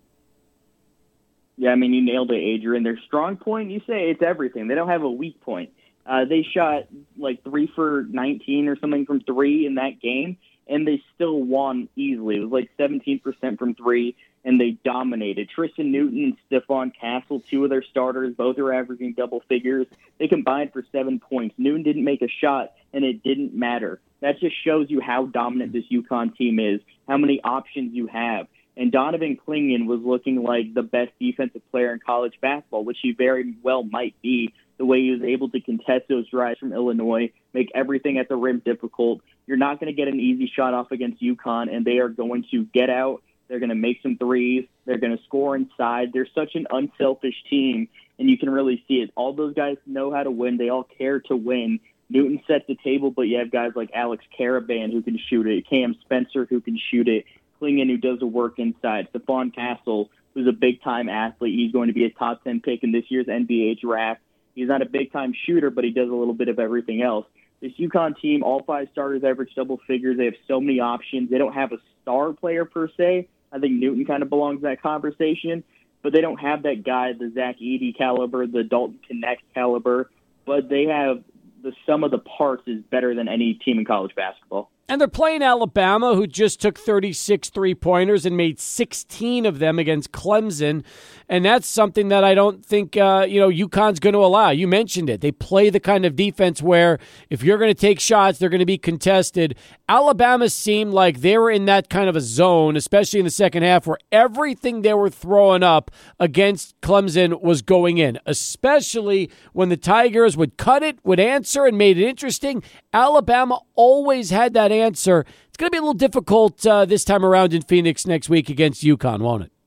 Yeah, I mean, you nailed it, Adrian. Their strong point, you say it's everything. They don't have a weak point. They shot like 3 for 19 or something from 3 in that game, and they still won easily. It was like 17% from 3, and they dominated. Tristan Newton and Stephon Castle, 2 of their starters, both are averaging double figures. They combined for 7 points. Newton didn't make a shot, and it didn't matter. That just shows you how dominant this UConn team is, how many options you have. And Donovan Clingan was looking like the best defensive player in college basketball, which he very well might be, the way he was able to contest those drives from Illinois, make everything at the rim difficult. You're not going to get an easy shot off against UConn, and they are going to get out. They're going to make some threes. They're going to score inside. They're such an unselfish team, and you can really see it. All those guys know how to win. They all care to win. Newton sets the table, but you have guys like Alex Caravan who can shoot it, Cam Spencer who can shoot it, Clingan who does the work inside, Stephon Castle who's a big-time athlete. He's going to be a top 10 pick in this year's NBA draft. He's not a big-time shooter, but he does a little bit of everything else. This UConn team, all 5 starters average double figures. They have so many options. They don't have a star player per se. I think Newton kind of belongs in that conversation, but they don't have that guy, the Zach Edey caliber, the Dalton Connect caliber, but they have the sum of the parts is better than any team in college basketball. And they're playing Alabama, who just took 36 three-pointers and made 16 of them against Clemson. And that's something that I don't think, UConn's going to allow. You mentioned it. They play the kind of defense where if you're going to take shots, they're going to be contested. Alabama seemed like they were in that kind of a zone, especially in the second half, where everything they were throwing up against Clemson was going in, especially when the Tigers would cut it, would answer, and made it interesting. Alabama always had that answer. It's going to be a little difficult this time around in Phoenix next week against UConn, won't it?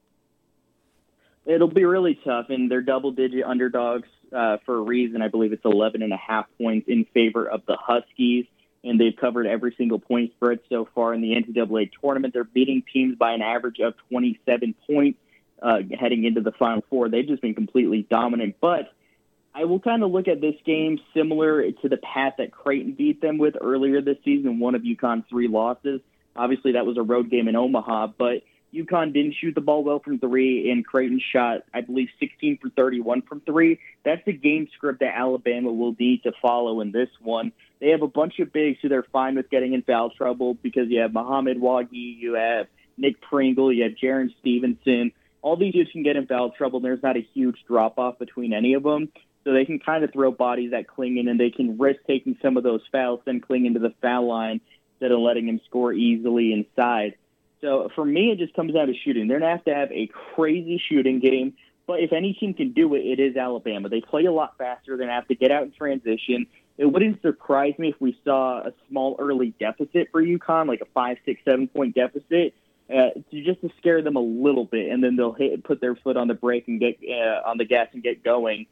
It'll be really tough, and they're double-digit underdogs for a reason. I believe it's 11.5 points in favor of the Huskies, and they've covered every single point spread so far in the NCAA tournament. They're beating teams by an average of 27 points heading into the Final Four. They've just been completely dominant, but I will kind of look at this game similar to the path that Creighton beat them with earlier this season, one of UConn's 3 losses. Obviously, that was a road game in Omaha, but UConn didn't shoot the ball well from 3, and Creighton shot, I believe, 16 for 31 from 3. That's the game script that Alabama will need to follow in this one. They have a bunch of bigs who they're fine with getting in foul trouble because you have Muhammad Wagi, you have Nick Pringle, you have Jaron Stevenson. All these dudes can get in foul trouble, and there's not a huge drop-off between any of them. So they can kind of throw bodies at Clingan, and they can risk taking some of those fouls, then Clingan to the foul line instead of letting him score easily inside. So for me, it just comes down to shooting. They're going to have a crazy shooting game, but if any team can do it, it is Alabama. They play a lot faster. They're going to have to get out in transition. It wouldn't surprise me if we saw a small early deficit for UConn, like a 5, 6, 7-point deficit, just to scare them a little bit, and then they'll put their foot on the brake and get on the gas and get going.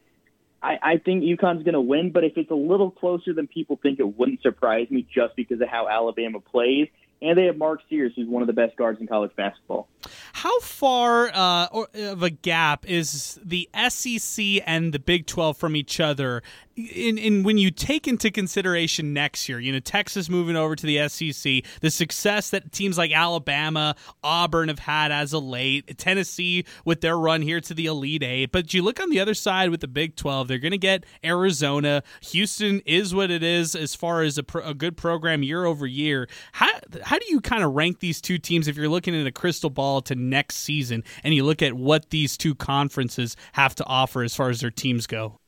I think UConn's going to win, but if it's a little closer than people think, it wouldn't surprise me just because of how Alabama plays. And they have Mark Sears, who's one of the best guards in college basketball. How far of a gap is the SEC and the Big 12 from each other in when you take into consideration next year? Texas moving over to the SEC, the success that teams like Alabama, Auburn have had as of late, Tennessee with their run here to the Elite Eight. But you look on the other side with the Big 12, they're going to get Arizona. Houston is what it is as far as a good program year over year. How do you kind of rank these two teams if you're looking at a crystal ball to next season and you look at what these two conferences have to offer as far as their teams go?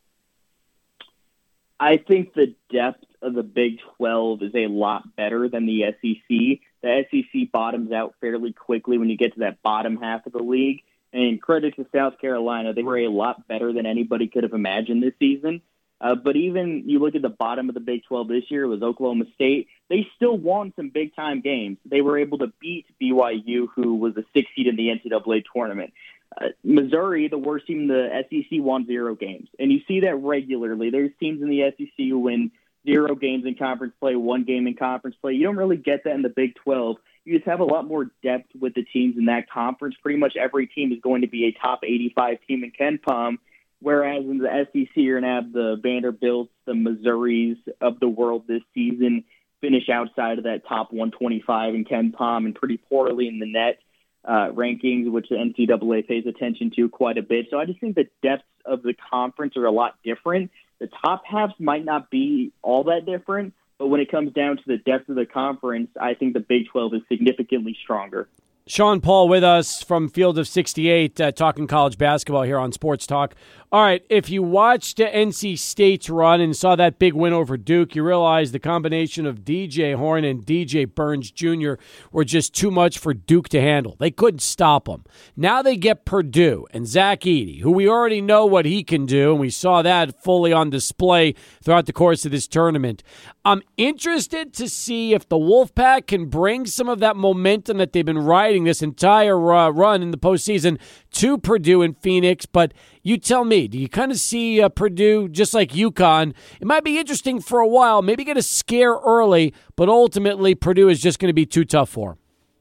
I think the depth of the Big 12 is a lot better than the SEC. The SEC bottoms out fairly quickly when you get to that bottom half of the league. And credit to South Carolina, they were a lot better than anybody could have imagined this season. But even you look at the bottom of the Big 12 this year, it was Oklahoma State. They still won some big-time games. They were able to beat BYU, who was a 6th seed in the NCAA tournament. Missouri, the worst team in the SEC, won 0 games. And you see that regularly. There's teams in the SEC who win 0 games in conference play, 1 game in conference play. You don't really get that in the Big 12. You just have a lot more depth with the teams in that conference. Pretty much every team is going to be a top 85 team in KenPom, whereas in the SEC, you're going to have the Vanderbilts, the Missouris of the world this season finish outside of that top 125 in KenPom and pretty poorly in the net rankings, which the NCAA pays attention to quite a bit. So I just think the depths of the conference are a lot different. The top halves might not be all that different, but when it comes down to the depth of the conference, I think the Big 12 is significantly stronger. Sean Paul with us from Field of 68, talking college basketball here on Sports Talk. All right, if you watched NC State's run and saw that big win over Duke, you realize the combination of DJ Horne and DJ Burns Jr. were just too much for Duke to handle. They couldn't stop them. Now they get Purdue and Zach Edey, who we already know what he can do, and we saw that fully on display throughout the course of this tournament. I'm interested to see if the Wolfpack can bring some of that momentum that they've been riding this entire run in the postseason to Purdue and Phoenix, but you tell me, do you kind of see Purdue just like UConn? It might be interesting for a while, maybe get a scare early, but ultimately Purdue is just going to be too tough for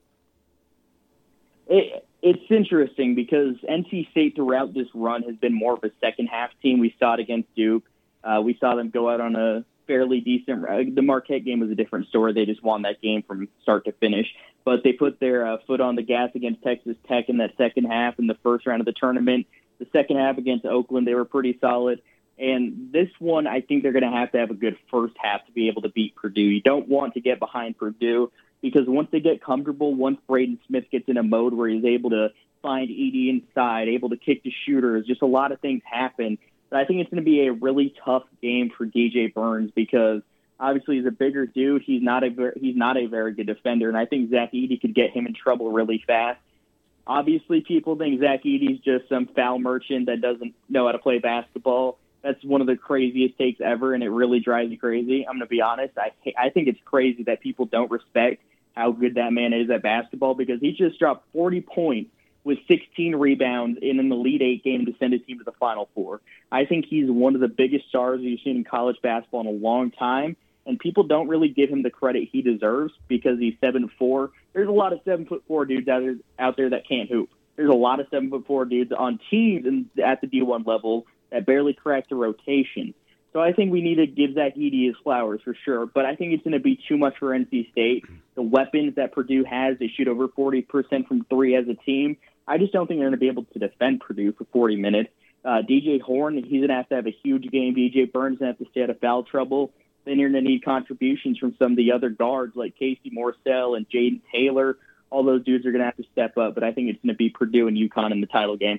them. It's interesting because NC State throughout this run has been more of a second-half team. We saw it against Duke. We saw them go out on a fairly decent – the Marquette game was a different story. They just won that game from start to finish. But they put their foot on the gas against Texas Tech in that second half in the first round of the tournament. The second half against Oakland, they were pretty solid. And this one, I think they're going to have a good first half to be able to beat Purdue. You don't want to get behind Purdue because once they get comfortable, once Braden Smith gets in a mode where he's able to find Edey inside, able to kick the shooters, just a lot of things happen. But I think it's going to be a really tough game for DJ Burns because obviously he's a bigger dude. He's not a very good defender, and I think Zach Edey could get him in trouble really fast. Obviously, people think Zach Edey's just some foul merchant that doesn't know how to play basketball. That's one of the craziest takes ever, and it really drives me crazy. I'm going to be honest. I think it's crazy that people don't respect how good that man is at basketball because he just dropped 40 points with 16 rebounds in an Elite Eight game to send his team to the Final Four. I think he's one of the biggest stars you've seen in college basketball in a long time, and people don't really give him the credit he deserves because he's 7'4". There's a lot of 7'4" dudes out there that can't hoop. There's a lot of 7'4" dudes on teams at the D1 level that barely crack the rotation. So I think we need to give Zach Edey his flowers for sure, but I think it's going to be too much for NC State. The weapons that Purdue has, they shoot over 40% from three as a team. I just don't think they're going to be able to defend Purdue for 40 minutes. DJ Horne, he's going to have a huge game. DJ Burns going to have to stay out of foul trouble. Then you're going to need contributions from some of the other guards like Casey Morsell and Jaden Taylor. All those dudes are going to have to step up, but I think it's going to be Purdue and UConn in the title game.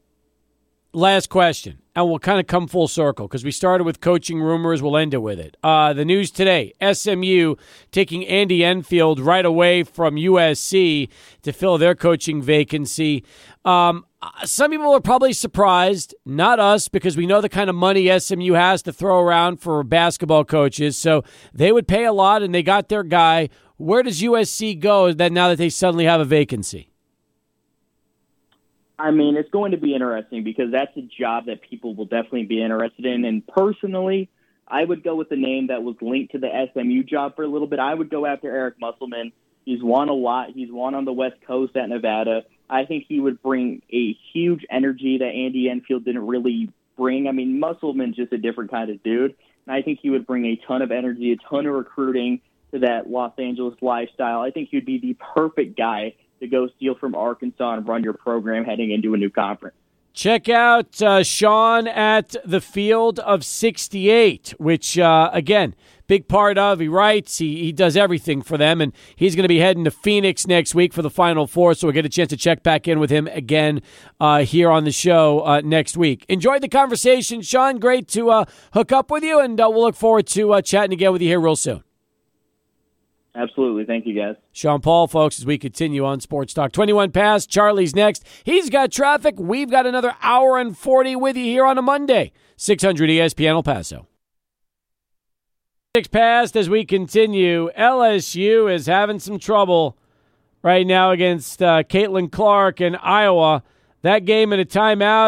Last question, and we'll kind of come full circle because we started with coaching rumors. We'll end it with it. The news today, SMU taking Andy Enfield right away from USC to fill their coaching vacancy. Some people are probably surprised, not us, because we know the kind of money SMU has to throw around for basketball coaches. So they would pay a lot, and they got their guy. Where does USC go now that they suddenly have a vacancy? I mean, it's going to be interesting because that's a job that people will definitely be interested in. And personally, I would go with the name that was linked to the SMU job for a little bit. I would go after Eric Musselman. He's won a lot. He's won on the West Coast at Nevada. I think he would bring a huge energy that Andy Enfield didn't really bring. I mean, Musselman's just a different kind of dude. And I think he would bring a ton of energy, a ton of recruiting to that Los Angeles lifestyle. I think he would be the perfect guy to go steal from Arkansas and run your program heading into a new conference. Check out Sean at the Field of 68, which, again, big part of, he writes, he does everything for them, and he's going to be heading to Phoenix next week for the Final Four, so we'll get a chance to check back in with him again here on the show next week. Enjoyed the conversation, Sean. Great to hook up with you, and we'll look forward to chatting again with you here real soon. Absolutely. Thank you, guys. Sean Paul, folks, as we continue on Sports Talk. 21 past. Charlie's next. He's got traffic. We've got another hour and 40 with you here on a Monday. 600 ESPN El Paso. 6 past as we continue. LSU is having some trouble right now against Caitlin Clark in Iowa. That game in a timeout,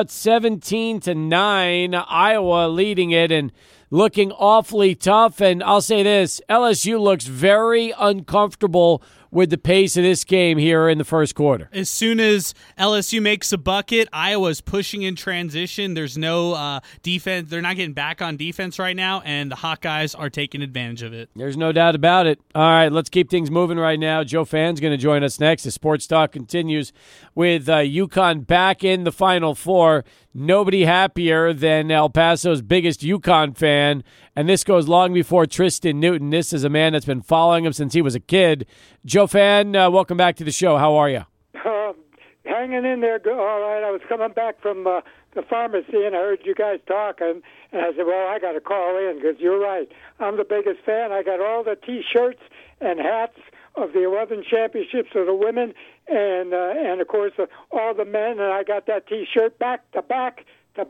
17-9. Iowa leading it and looking awfully tough. And I'll say this, LSU looks very uncomfortable with the pace of this game here in the first quarter. As soon as LSU makes a bucket, Iowa's pushing in transition. There's no defense. They're not getting back on defense right now, and the Hawkeyes are taking advantage of it. There's no doubt about it. All right, let's keep things moving right now. Joe Fan's going to join us next as Sports Talk continues with UConn back in the Final Four. Nobody happier than El Paso's biggest UConn fan, and this goes long before Tristan Newton. This is a man that's been following him since he was a kid. Joe Fan, welcome back to the show. How are you? Hanging in there. All right, I was coming back from the pharmacy, and I heard you guys talking, and I said, well, I got to call in because you're right. I'm the biggest fan. I got all the T-shirts and hats of the 11 championships of the women, and of course all the men, and I got that T-shirt back to back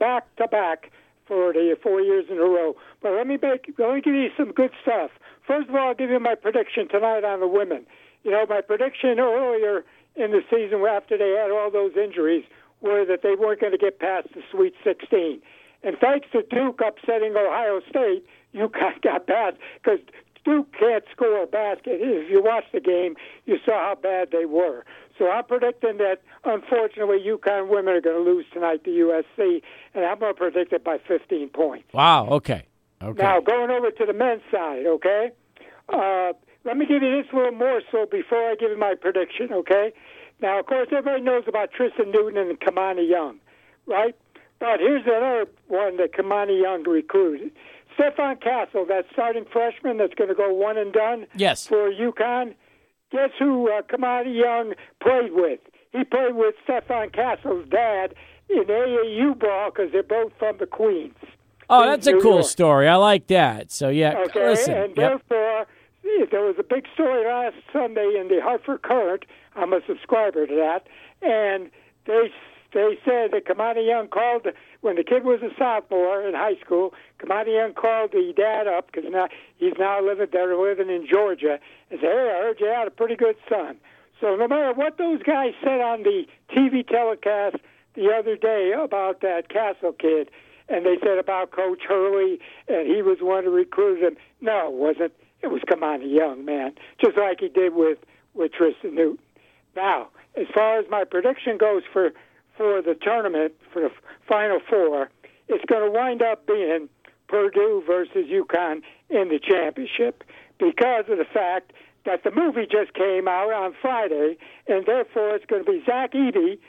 for the 4 years in a row. But let me give you some good stuff. First of all, I'll give you my prediction tonight on the women. You know, my prediction earlier in the season after they had all those injuries were that they weren't going to get past the Sweet 16. And thanks to Duke upsetting Ohio State, UConn got past because Duke can't score a basket. If you watch the game, you saw how bad they were. So I'm predicting that, unfortunately, UConn women are going to lose tonight to USC, and I'm going to predict it by 15 points. Wow, okay. Now, going over to the men's side, okay? Let me give you this little more so before I give you my prediction, okay? Now, of course, everybody knows about Tristan Newton and Kamani Young, right? But here's another one that Kamani Young recruited. Stefan Castle, that starting freshman that's going to go one and done for UConn. Guess who Kamani Young played with? He played with Stefan Castle's dad in AAU ball because they're both from the Queens. Oh, that's a cool story. I like that. So, yeah, okay, listen. And therefore, there was a big story last Sunday in the Hartford Courant. I'm a subscriber to that. And they said that Kamani Young called, when the kid was a sophomore in high school, Kamani Young called the dad up because he's now living in Georgia and said, hey, I heard you had a pretty good son. So no matter what those guys said on the TV telecast the other day about that Castle kid, and they said about Coach Hurley, and he was one who recruited him. No, it wasn't. It was Kamani Young, man, just like he did with Tristan Newton. Now, as far as my prediction goes for the tournament, for the Final Four, it's going to wind up being Purdue versus UConn in the championship because of the fact that the movie just came out on Friday, and therefore it's going to be Zach Edey,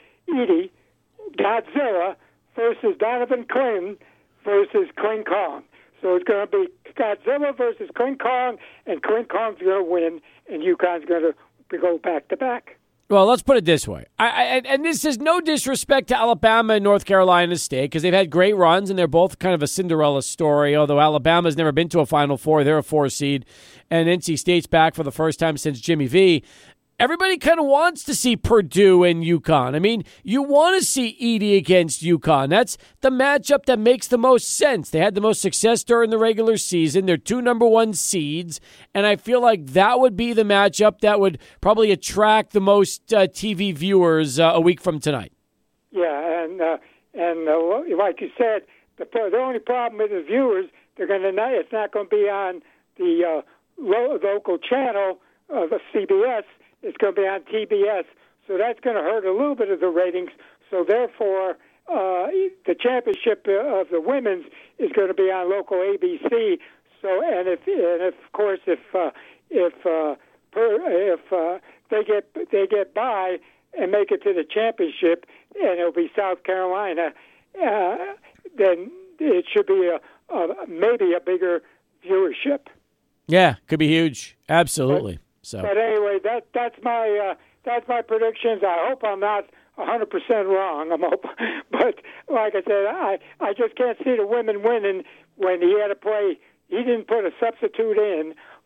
Godzilla, versus Donovan Quinn versus King Kong. So it's going to be Godzilla versus King Kong, and King Kong's going to win, and UConn's going to go back-to-back. Well, let's put it this way. And this is no disrespect to Alabama and North Carolina State because they've had great runs, and they're both kind of a Cinderella story, although Alabama's never been to a Final Four. They're a 4 seed, and NC State's back for the first time since Jimmy V. Everybody kind of wants to see Purdue and UConn. I mean, you want to see Edey against UConn. That's the matchup that makes the most sense. They had the most success during the regular season. They're 2 number 1 seeds, and I feel like that would be the matchup that would probably attract the most TV viewers a week from tonight. Yeah, and like you said, the only problem with the viewers, it's not going to be on the local channel of CBS. It's going to be on TBS, so that's going to hurt a little bit of the ratings. So therefore, the championship of the women's is going to be on local ABC. So, and of course, if they get by and make it to the championship, and it'll be South Carolina, then it should be maybe a bigger viewership. Yeah, could be huge. Absolutely. But anyway, that's my predictions. I hope I'm not 100% wrong. But like I said, I just can't see the women winning when he had to play. He didn't put a substitute in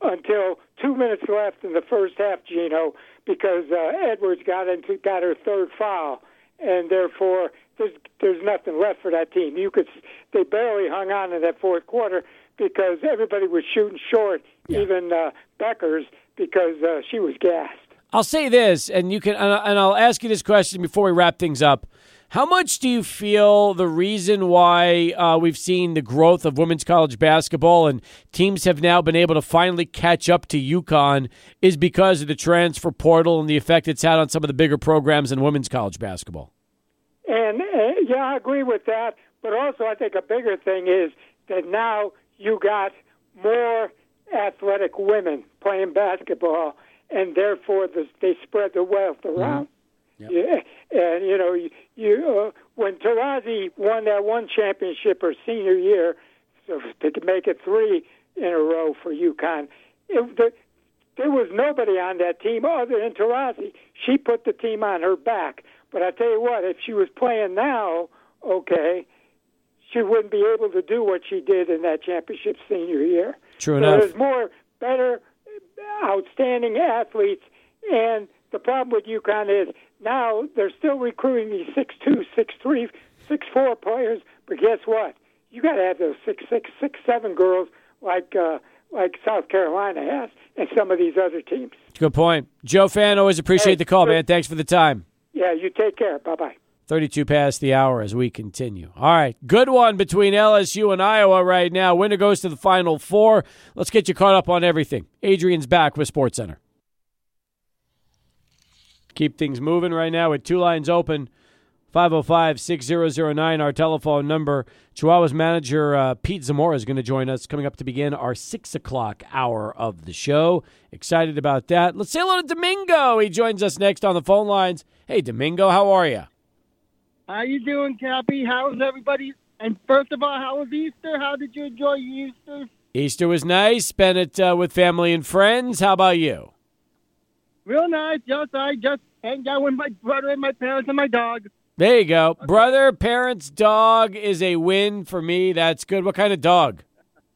until 2 minutes left in the first half, Gino, because Edwards got her third foul, and therefore there's nothing left for that team. They barely hung on in that fourth quarter because everybody was shooting short, even Beckers, because she was gassed. I'll say this, and I'll ask you this question before we wrap things up. How much do you feel the reason why we've seen the growth of women's college basketball and teams have now been able to finally catch up to UConn is because of the transfer portal and the effect it's had on some of the bigger programs in women's college basketball? And, I agree with that. But also I think a bigger thing is that now you got more athletic women playing basketball, and therefore they spread the wealth around. Mm-hmm. Yep. Yeah, and when Taurasi won that one championship her senior year, so to make it 3 in a row for UConn, there was nobody on that team other than Taurasi. She put the team on her back. But I tell you what, if she was playing now, she wouldn't be able to do what she did in that championship senior year. True enough. There's more better, outstanding athletes, and the problem with UConn is now they're still recruiting these 6'2", 6'3", 6'4" players, but guess what? You got to have those 6'6", 6'7" girls like South Carolina has and some of these other teams. Good point. Joe Fan, always appreciate the call, man. Thanks for the time. Yeah, you take care. Bye-bye. 32 past the hour as we continue. All right, good one between LSU and Iowa right now. Winner goes to the Final Four. Let's get you caught up on everything. Adrian's back with SportsCenter. Keep things moving right now with two lines open. 505-6009, our telephone number. Chihuahua's manager, Pete Zamora, is going to join us coming up to begin our 6 o'clock hour of the show. Excited about that. Let's say hello to Domingo. He joins us next on the phone lines. Hey, Domingo, how are you? How you doing, Cappy? How's everybody? And first of all, how was Easter? How did you enjoy Easter? Easter was nice. Spent it with family and friends. How about you? Real nice. I just hanged out with my brother and my parents and my dog. There you go. Okay. Brother, parents, dog is a win for me. That's good. What kind of dog?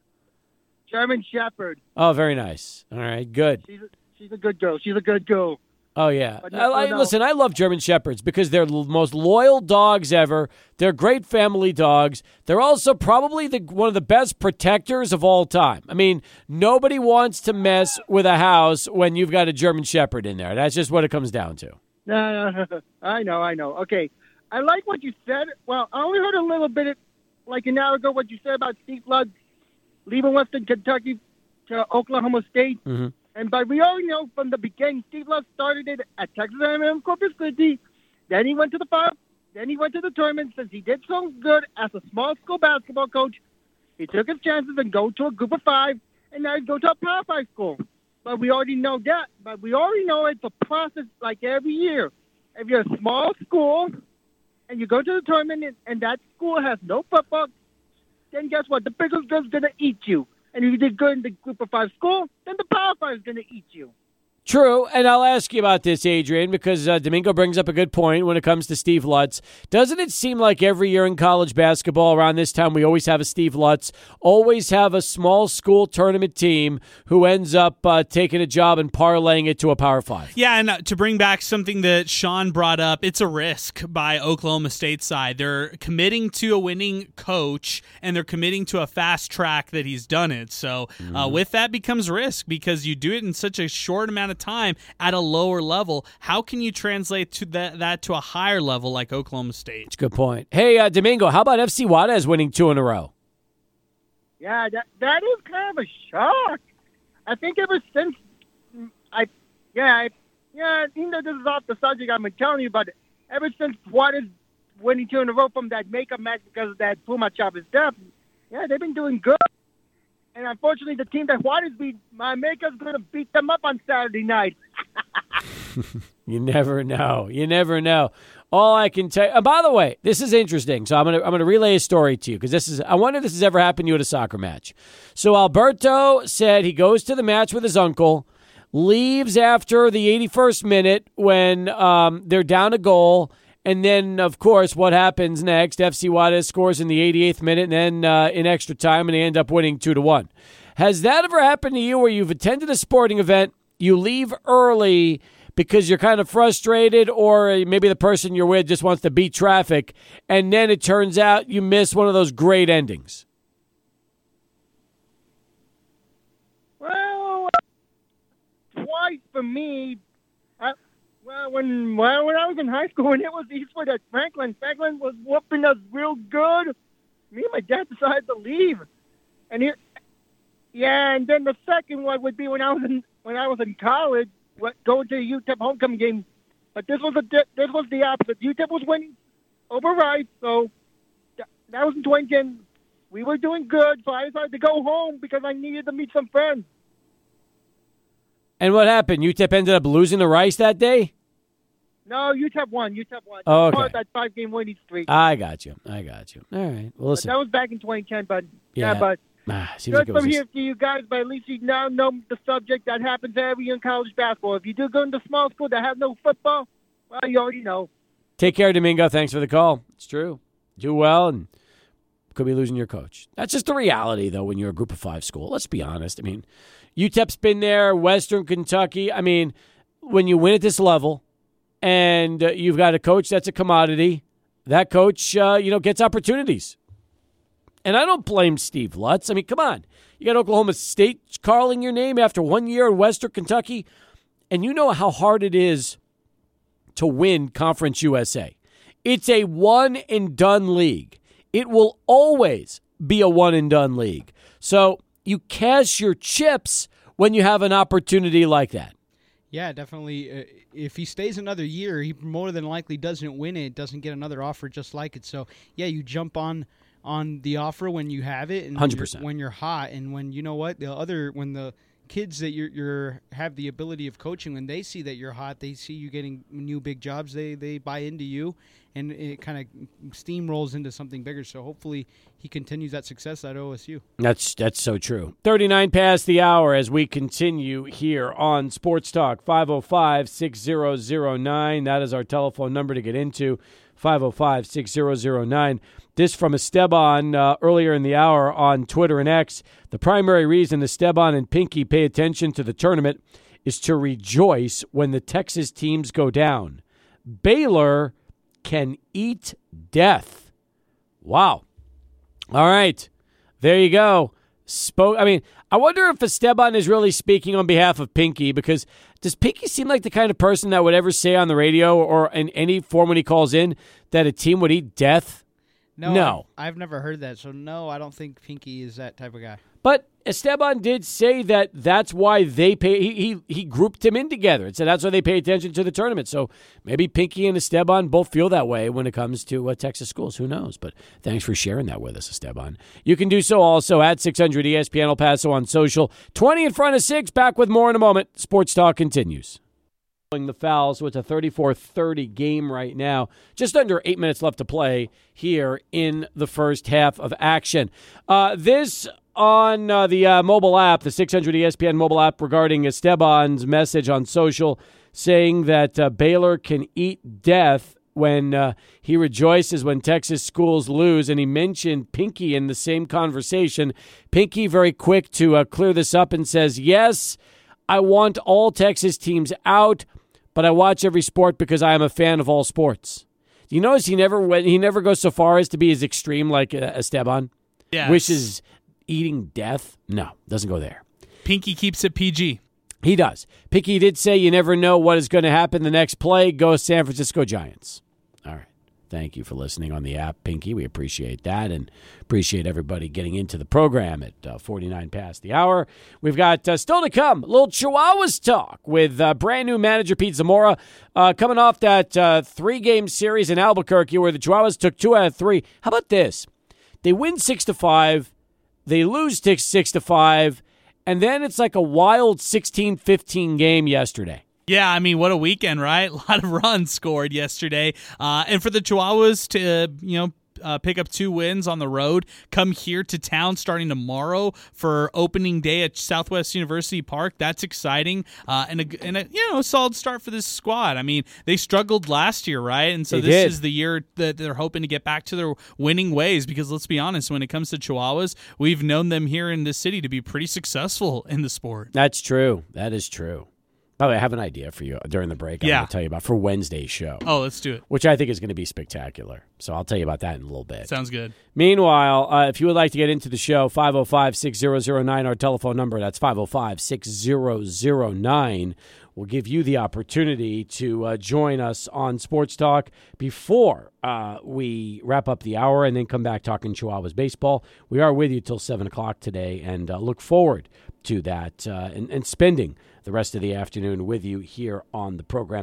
German Shepherd. Oh, very nice. All right, good. She's a good girl. She's a good girl. Oh, yeah. Listen, I love German Shepherds because they're the most loyal dogs ever. They're great family dogs. They're also probably one of the best protectors of all time. I mean, nobody wants to mess with a house when you've got a German Shepherd in there. That's just what it comes down to. No, I know. Okay. I like what you said. Well, I only heard a little bit, like an hour ago, what you said about Steve Flood leaving Western Kentucky to Oklahoma State. Mm-hmm. But we already know from the beginning, Steve Love started it at Texas A&M Corpus Christi. Then he went to the Final. Then he went to the tournament. Since he did so good as a small school basketball coach, he took his chances and go to a group of 5, and now he's go to a Power 5 school. But we already know that. But we already know it's a process like every year. If you're a small school and you go to the tournament and that school has no football, then guess what? The bigger girl's going to eat you. And if you did good in the group of 5 school, then the Power 5 is going to eat you. True, and I'll ask you about this, Adrian, because Domingo brings up a good point when it comes to Steve Lutz. Doesn't it seem like every year in college basketball around this time we always have a Steve Lutz, always have a small school tournament team who ends up taking a job and parlaying it to a Power 5? Yeah, and to bring back something that Sean brought up, it's a risk by Oklahoma State side. They're committing to a winning coach, and they're committing to a fast track that he's done it. So with that becomes risk because you do it in such a short amount of time at a lower level. How can you translate to that to a higher level like Oklahoma State? That's a good point. Hey, Domingo, how about FC Juarez winning 2 in a row? Yeah, that is kind of a shock. I think ever since even though this is off the subject, I'm telling you, but ever since Juarez winning 2 in a row from that makeup match because of that Puma Chavez death, they've been doing good. And unfortunately, the team that Juarez beat, my Maker's going to beat them up on Saturday night. You never know. You never know. All I can tell you. By the way, this is interesting. So I'm gonna relay a story to you because I wonder if this has ever happened to you at a soccer match. So Alberto said he goes to the match with his uncle, leaves after the 81st minute when they're down a goal. And then, of course, what happens next? FC Juarez scores in the 88th minute and then in extra time, and they end up winning 2-1. Has that ever happened to you where you've attended a sporting event, you leave early because you're kind of frustrated, or maybe the person you're with just wants to beat traffic, and then it turns out you miss one of those great endings? Well, twice for me. When I was in high school, and it was Eastwood at Franklin was whooping us real good. Me and my dad decided to leave, and and then the second one would be when I was in college, going to a UTEP homecoming game. But this was the opposite. UTEP was winning over Rice, so that was in 2010. We were doing good, so I decided to go home because I needed to meet some friends. And what happened? UTEP ended up losing to Rice that day? No, UTEP won. Oh, okay. Part of that 5-game winning streak. I got you. All right. Well, listen. But that was back in 2010, but seems good like from here to you guys, but at least you now know the subject that happens every year in college basketball. If you do go into small school that have no football, well, you already know. Take care, Domingo. Thanks for the call. It's true. Do well and could be losing your coach. That's just the reality, though, when you're a Group of 5 school. Let's be honest. I mean, UTEP's been there, Western Kentucky. I mean, when you win at this level and you've got a coach that's a commodity, that coach, gets opportunities. And I don't blame Steve Lutz. I mean, come on. You got Oklahoma State calling your name after 1 year in Western Kentucky, and you know how hard it is to win Conference USA. It's a one-and-done league. It will always be a one-and-done league. So you cash your chips when you have an opportunity like that. Yeah, definitely. If he stays another year, he more than likely doesn't win it, doesn't get another offer just like it. So, yeah, you jump on the offer when you have it, and 100%. When you're hot, and when you know what when the kids that you're have the ability of coaching, when they see that you're hot, they see you getting new big jobs, they buy into you, and it kind of steamrolls into something bigger. So hopefully he continues that success at OSU. That's so true. 39 past the hour as we continue here on Sports Talk. 505-6009. That is our telephone number to get into. 505-6009. This from Esteban earlier in the hour on Twitter and X. The primary reason Esteban and Pinky pay attention to the tournament is to rejoice when the Texas teams go down. Baylor can eat death. Wow. All right. There you go. I wonder if Esteban is really speaking on behalf of Pinky, because does Pinky seem like the kind of person that would ever say on the radio or in any form when he calls in that a team would eat death? No. I've never heard that, so no, I don't think Pinky is that type of guy. But Esteban did say that that's why they pay. He grouped him in together and said that's why they pay attention to the tournament. So maybe Pinky and Esteban both feel that way when it comes to Texas schools. Who knows? But thanks for sharing that with us, Esteban. You can do so also at 600 ESPN El Paso on social. 20 in front of 6. Back with more in a moment. Sports Talk continues. The foul, so it's a 34-30 game right now. Just under 8 minutes left to play here in the first half of action. This on the mobile app, the 600 ESPN mobile app, regarding Esteban's message on social saying that Baylor can eat death when he rejoices when Texas schools lose, and he mentioned Pinky in the same conversation. Pinky very quick to clear this up and says, yes, I want all Texas teams out, but I watch every sport because I am a fan of all sports. You notice he never goes so far as to be as extreme like Esteban? Yes. Wishes eating death? No, doesn't go there. Pinky keeps it PG. He does. Pinky did say you never know what is going to happen the next play. Go San Francisco Giants. All right. Thank you for listening on the app, Pinky. We appreciate that and appreciate everybody getting into the program at 49 past the hour. We've got still to come a little Chihuahuas talk with brand new manager Pete Zamora coming off that 3-game series in Albuquerque where the Chihuahuas took 2 out of 3. How about this? They win 6-5. They lose 6-5. And then it's like a wild 16-15 game yesterday. Yeah, I mean, what a weekend, right? A lot of runs scored yesterday. And for the Chihuahuas to, pick up 2 wins on the road, come here to town starting tomorrow for opening day at Southwest University Park. That's exciting, and a solid start for this squad. I mean, they struggled last year, right? And so this is the year that they're hoping to get back to their winning ways, because let's be honest, when it comes to Chihuahuas, we've known them here in this city to be pretty successful in the sport. That's true. That is true. By the way, I have an idea for you during the break. I'm going to tell you about for Wednesday's show. Oh, let's do it. Which I think is going to be spectacular. So I'll tell you about that in a little bit. Sounds good. Meanwhile, if you would like to get into the show, 505-6009, our telephone number. That's 505-6009. We'll give you the opportunity to join us on Sports Talk before we wrap up the hour and then come back talking Chihuahuas baseball. We are with you till 7 o'clock today, and look forward to that and spending the rest of the afternoon with you here on the program.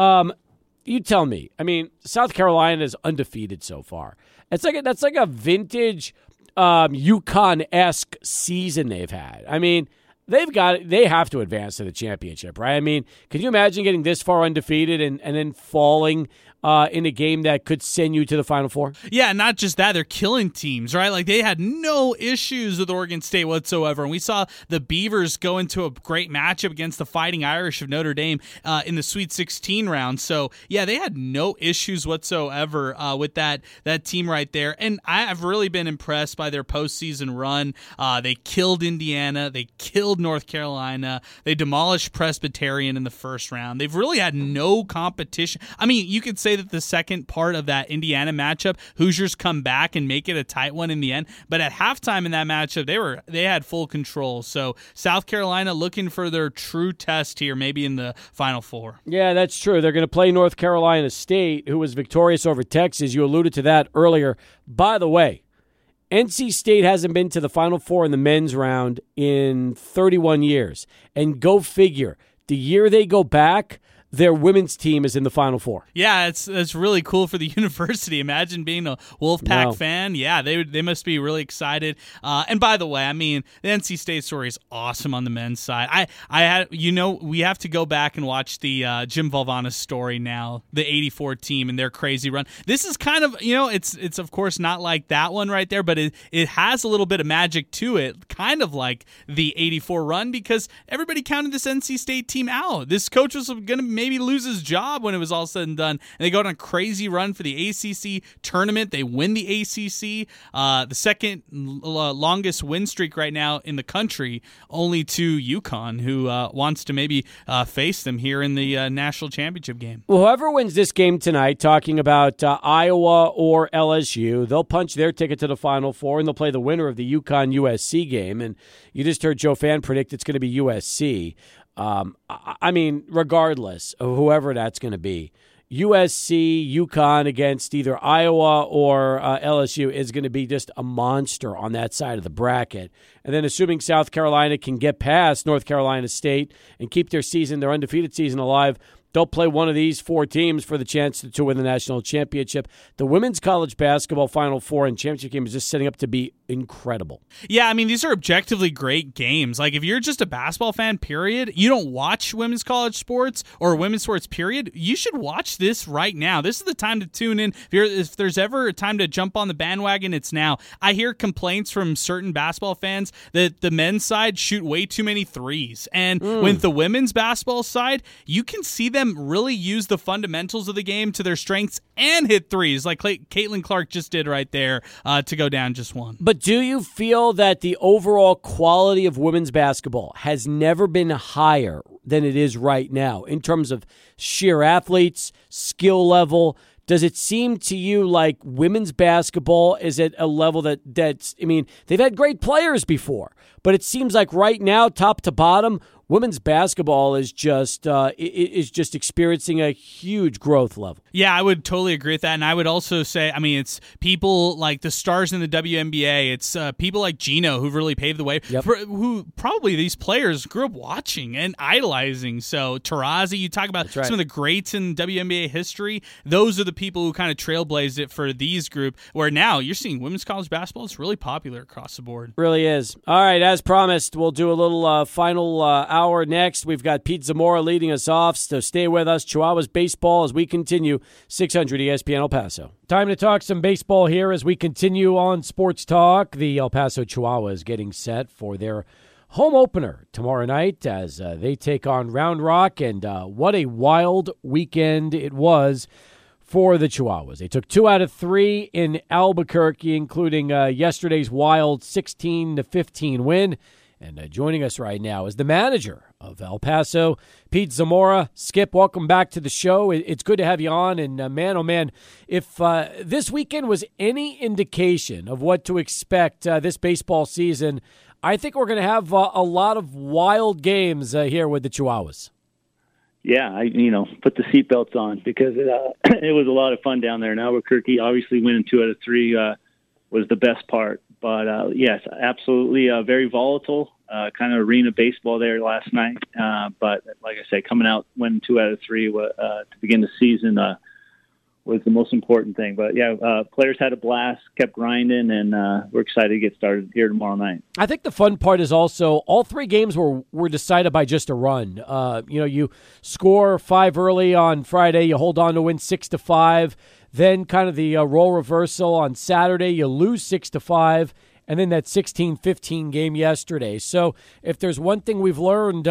You tell me. I mean, South Carolina is undefeated so far. That's like a vintage UConn-esque season they've had. I mean, they have to advance to the championship, right? I mean, can you imagine getting this far undefeated and then falling in a game that could send you to the Final Four? Yeah, not just that, they're killing teams, right? Like, they had no issues with Oregon State whatsoever, and we saw the Beavers go into a great matchup against the Fighting Irish of Notre Dame in the Sweet 16 round. So, yeah, they had no issues whatsoever with that team right there, and I've really been impressed by their postseason run. They killed Indiana, they killed North Carolina, they demolished Presbyterian in the first round. They've really had no competition. I mean, you could say that the second part of that Indiana matchup, Hoosiers come back and make it a tight one in the end, but at halftime in that matchup, they had full control. So South Carolina looking for their true test here, maybe in the Final Four. Yeah, that's true. They're going to play North Carolina State, who was victorious over Texas. You alluded to that earlier. By the way, NC State hasn't been to the Final Four in the men's round in 31 years. And go figure, the year they go back, their women's team is in the Final Four. Yeah, it's really cool for the university. Imagine being a Wolfpack fan. Yeah, they must be really excited. And by the way, I mean, the NC State story is awesome on the men's side. We have to go back and watch the Jim Valvano story now, the 84 team and their crazy run. This is kind of, it's of course not like that one right there, but it has a little bit of magic to it, kind of like the 84 run, because everybody counted this NC State team out. This coach was going to maybe lose his job when it was all said and done. And they go on a crazy run for the ACC tournament. They win the ACC, the second longest win streak right now in the country, only to UConn, who wants to maybe face them here in the national championship game. Well, whoever wins this game tonight, talking about Iowa or LSU, they'll punch their ticket to the Final Four, and they'll play the winner of the UConn-USC game. And you just heard Joe Fan predict it's going to be USC. I mean, regardless of whoever that's going to be, USC, UConn against either Iowa or LSU is going to be just a monster on that side of the bracket. And then assuming South Carolina can get past North Carolina State and keep their undefeated season alive, they'll play one of these 4 teams for the chance to win the national championship. The women's college basketball Final Four and championship game is just setting up to be incredible. Yeah, I mean, these are objectively great games. Like, if you're just a basketball fan, period, you don't watch women's college sports or women's sports, period, you should watch this right now. This is the time to tune in. If there's ever a time to jump on the bandwagon, it's now. I hear complaints from certain basketball fans that the men's side shoot way too many threes. And with the women's basketball side, you can see them really use the fundamentals of the game to their strengths and hit threes, like Caitlin Clark just did right there to go down just one. But do you feel that the overall quality of women's basketball has never been higher than it is right now in terms of sheer athletes, skill level? Does it seem to you like women's basketball is at a level that's, I mean, they've had great players before, but it seems like right now, top to bottom, women's basketball is just experiencing a huge growth level. Yeah, I would totally agree with that. And I would also say, I mean, it's people like the stars in the WNBA. It's people like Gino who really paved the way, who probably these players grew up watching and idolizing. So Taurasi, you talk about some of the greats in WNBA history. Those are the people who kind of trailblazed it for these group, where now you're seeing women's college basketball is really popular across the board. Really is. All right, as promised, we'll do a little final hour next. We've got Pete Zamora leading us off, so stay with us. Chihuahuas baseball as we continue 600 ESPN El Paso. Time to talk some baseball here as we continue on Sports Talk. The El Paso Chihuahuas getting set for their home opener tomorrow night as they take on Round Rock, and what a wild weekend it was for the Chihuahuas. They took 2 out of 3 in Albuquerque, including yesterday's wild 16-15 win. And joining us right now is the manager of El Paso, Pete Zamora. Skip, welcome back to the show. It's good to have you on. And man, oh man, if this weekend was any indication of what to expect this baseball season, I think we're going to have a lot of wild games here with the Chihuahuas. Yeah, put the seatbelts on because it was a lot of fun down there in Albuquerque. Obviously, winning 2 out of 3 was the best part. But, yes, absolutely very volatile, kind of arena baseball there last night. But, like I said, coming out, winning 2 out of 3 to begin the season was the most important thing. But, yeah, players had a blast, kept grinding, and we're excited to get started here tomorrow night. I think the fun part is also all 3 games were decided by just a run. You score 5 early on Friday, you hold on to win 6-5. Then kind of the role reversal on Saturday, you lose 6-5. And then that 16-15 game yesterday. So if there's one thing we've learned,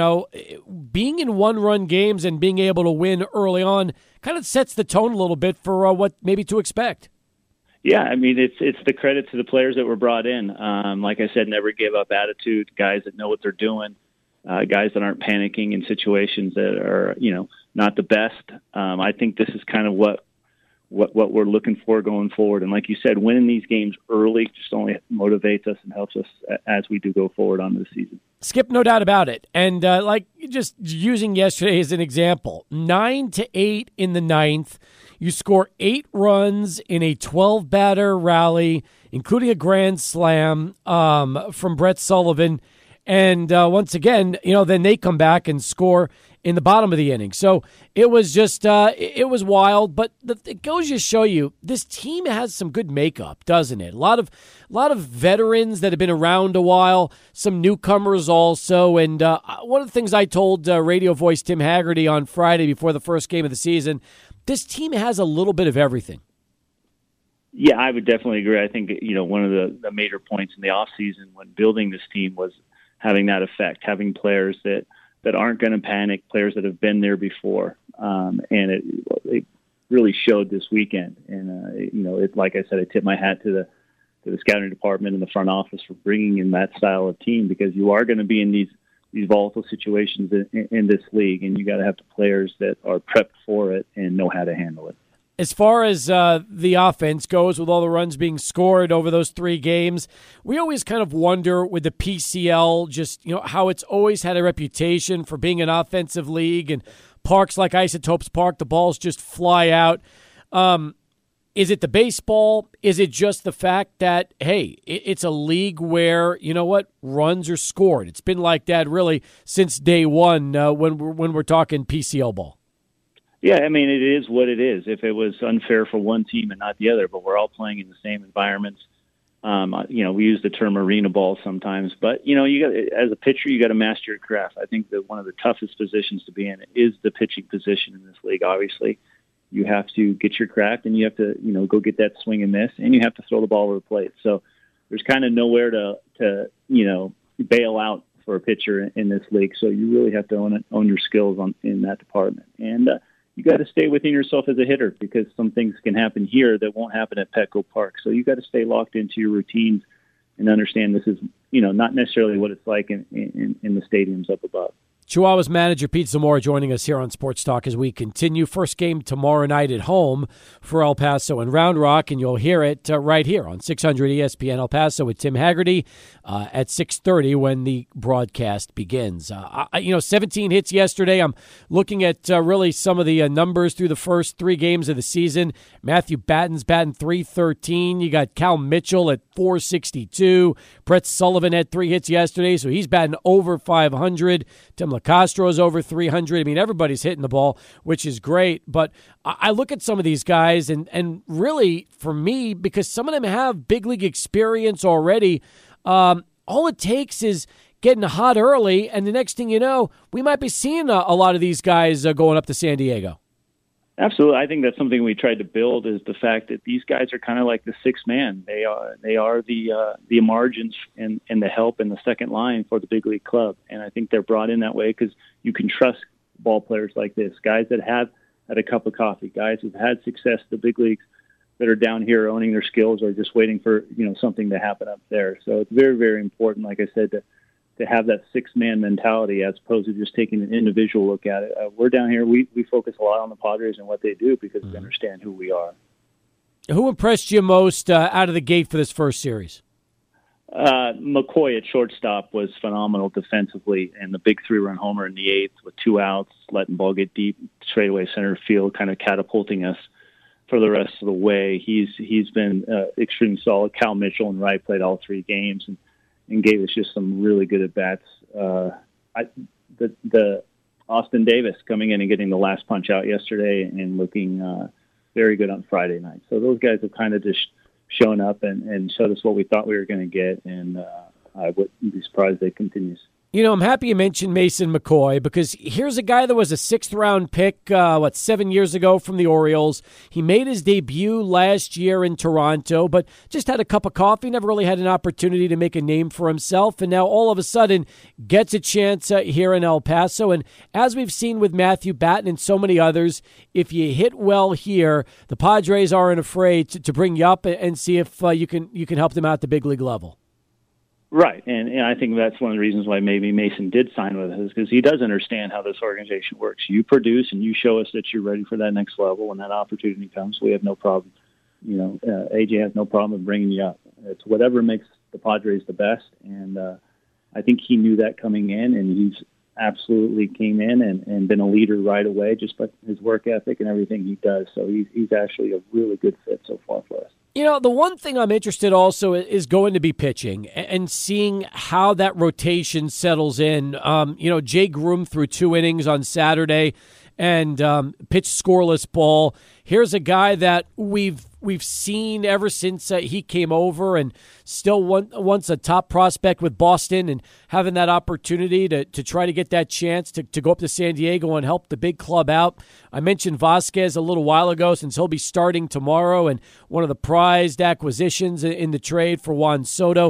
being in one-run games and being able to win early on kind of sets the tone a little bit for what maybe to expect. Yeah, I mean, it's the credit to the players that were brought in. Like I said, never give up attitude, guys that know what they're doing, guys that aren't panicking in situations that are, not the best. I think this is kind of what we're looking for going forward. And like you said, winning these games early just only motivates us and helps us as we do go forward onto the season. Skip, no doubt about it. And just using yesterday as an example, 9-8 in the 9th, you score 8 runs in a 12-batter rally, including a grand slam from Brett Sullivan. And once again, then they come back and score in the bottom of the inning. So it was just, it was wild, but it goes to show you this team has some good makeup, doesn't it? A lot of veterans that have been around a while, some newcomers also. And one of the things I told radio voice Tim Haggerty on Friday before the first game of the season, this team has a little bit of everything. Yeah, I would definitely agree. I think, one of the major points in the offseason when building this team was having that effect, having players that aren't going to panic, players that have been there before. And it really showed this weekend. And, like I said, I tip my hat to the scouting department and the front office for bringing in that style of team, because you are going to be in these volatile situations in this league, and you got to have the players that are prepped for it and know how to handle it. As far as the offense goes, with all the runs being scored over those 3 games, we always kind of wonder with the PCL just, how it's always had a reputation for being an offensive league, and parks like Isotopes Park, the balls just fly out. Is it the baseball? Is it just the fact that, hey, it's a league where, runs are scored? It's been like that really since day one when we're talking PCL ball. Yeah, I mean, it is what it is. If it was unfair for one team and not the other, but we're all playing in the same environments. We use the term arena ball sometimes, but, you got, as a pitcher, you got to master your craft. I think that one of the toughest positions to be in is the pitching position in this league. Obviously, you have to get your craft, and you have to, go get that swing and miss, and you have to throw the ball over the plate. So there's kind of nowhere to bail out for a pitcher in this league. So you really have to own your skills in that department. And, you got to stay within yourself as a hitter, because some things can happen here that won't happen at Petco Park. So you got to stay locked into your routines and understand this is, not necessarily what it's like in the stadiums up above. Chihuahuas manager Pete Zamora joining us here on Sports Talk as we continue. First game tomorrow night at home for El Paso and Round Rock, and you'll hear it right here on 600 ESPN El Paso with Tim Haggerty at 6:30 when the broadcast begins. 17 hits yesterday. I'm looking at really some of the numbers through the first 3 games of the season. Matthew Batten's batting .313. You got Cal Mitchell at .462. Brett Sullivan had 3 hits yesterday, so he's batting over .500. Tim LaCastro's over .300. I mean, everybody's hitting the ball, which is great. But I look at some of these guys, and really, for me, because some of them have big league experience already, all it takes is getting hot early, and the next thing you know, we might be seeing a lot of these guys going up to San Diego. Absolutely. I think that's something we tried to build, is the fact that these guys are kind of like the sixth man. They are the margins and the help in the second line for the big league club. And I think they're brought in that way because you can trust ball players like this, guys that have had a cup of coffee, guys who've had success at the big leagues that are down here owning their skills or just waiting for, something to happen up there. So it's very, very important, like I said, to have that six-man mentality as opposed to just taking an individual look at it. We're down here, we focus a lot on the Padres and what they do because we understand who we are. Who impressed you most out of the gate for this first series? McCoy at shortstop was phenomenal defensively, and the big 3-run homer in the eighth with 2 outs, letting the ball get deep straightaway center field, kind of catapulting us for the rest of the way. He's been extremely solid. Cal Mitchell and Wright played all 3 games and gave us just some really good at-bats. The Austin Davis coming in and getting the last punch out yesterday and looking very good on Friday night. So those guys have kind of just shown up and showed us what we thought we were going to get, and I wouldn't be surprised if it continues. I'm happy you mentioned Mason McCoy because here's a guy that was a 6th-round pick, 7 years ago from the Orioles. He made his debut last year in Toronto, but just had a cup of coffee, never really had an opportunity to make a name for himself, and now all of a sudden gets a chance here in El Paso. And as we've seen with Matthew Batten and so many others, if you hit well here, the Padres aren't afraid to bring you up and see if you can help them out at the big league level. Right, and I think that's one of the reasons why maybe Mason did sign with us, because he does understand how this organization works. You produce and you show us that you're ready for that next level, and that opportunity comes. We have no problem. AJ has no problem with bringing you up. It's whatever makes the Padres the best, and I think he knew that coming in, and he's absolutely came in and been a leader right away just by his work ethic and everything he does. So he's actually a really good fit so far for us. The one thing I'm interested also is going to be pitching and seeing how that rotation settles in. Jay Groom threw 2 innings on Saturday and pitched scoreless ball. Here's a guy that we've seen ever since he came over and still once a top prospect with Boston and having that opportunity to try to get that chance to go up to San Diego and help the big club out. I mentioned Vasquez a little while ago since he'll be starting tomorrow and one of the prized acquisitions in the trade for Juan Soto.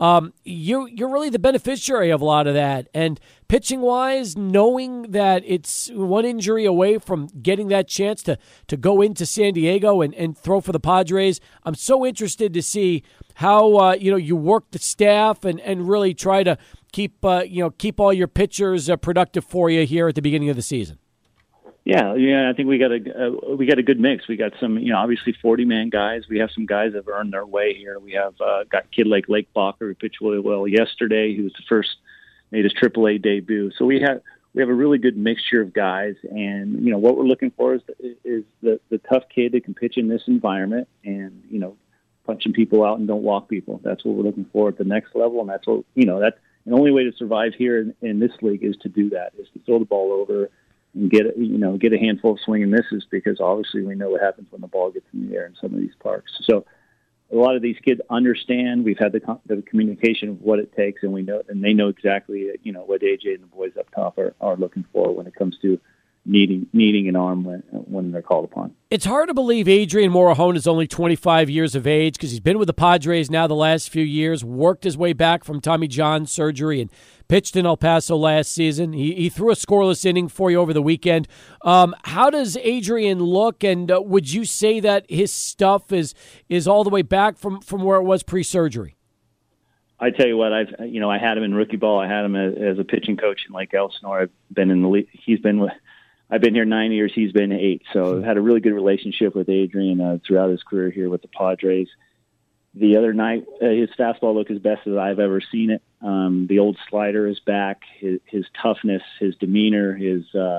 You're really the beneficiary of a lot of that. And pitching-wise, knowing that it's one injury away from getting that chance to go into San Diego and throw for the Padres, I'm so interested to see how you work the staff and really try to keep all your pitchers productive for you here at the beginning of the season. Yeah, I think we got a good mix. We got some, obviously 40-man guys. We have some guys that have earned their way here. We have got a kid like Lake Bacher who pitched really well yesterday, who was the first, made his AAA debut. So we have a really good mixture of guys, and what we're looking for is the tough kid that can pitch in this environment, and punching people out and don't walk people. That's what we're looking for at the next level, and that's what that's the only way to survive here in this league is to do that, is to throw the ball over and get a handful of swing and misses, because obviously we know what happens when the ball gets in the air in some of these parks. So a lot of these kids understand. We've had the communication of what it takes, and we know, and they know exactly what AJ and the boys up top are looking for when it comes to needing an arm when they're called upon. It's hard to believe Adrian Morejon is only 25 years of age because he's been with the Padres now the last few years, worked his way back from Tommy John surgery, and pitched in El Paso last season. He threw a scoreless inning for you over the weekend. How does Adrian look, and would you say that his stuff is all the way back from where it was pre-surgery? I tell you what, I had him in rookie ball. I had him as a pitching coach in Lake Elsinore. I've been in the league. I've been here 9 years. He's been 8. So I've had a really good relationship with Adrian throughout his career here with the Padres. The other night, his fastball looked as best as I've ever seen it. The old slider is back. His toughness, his demeanor, his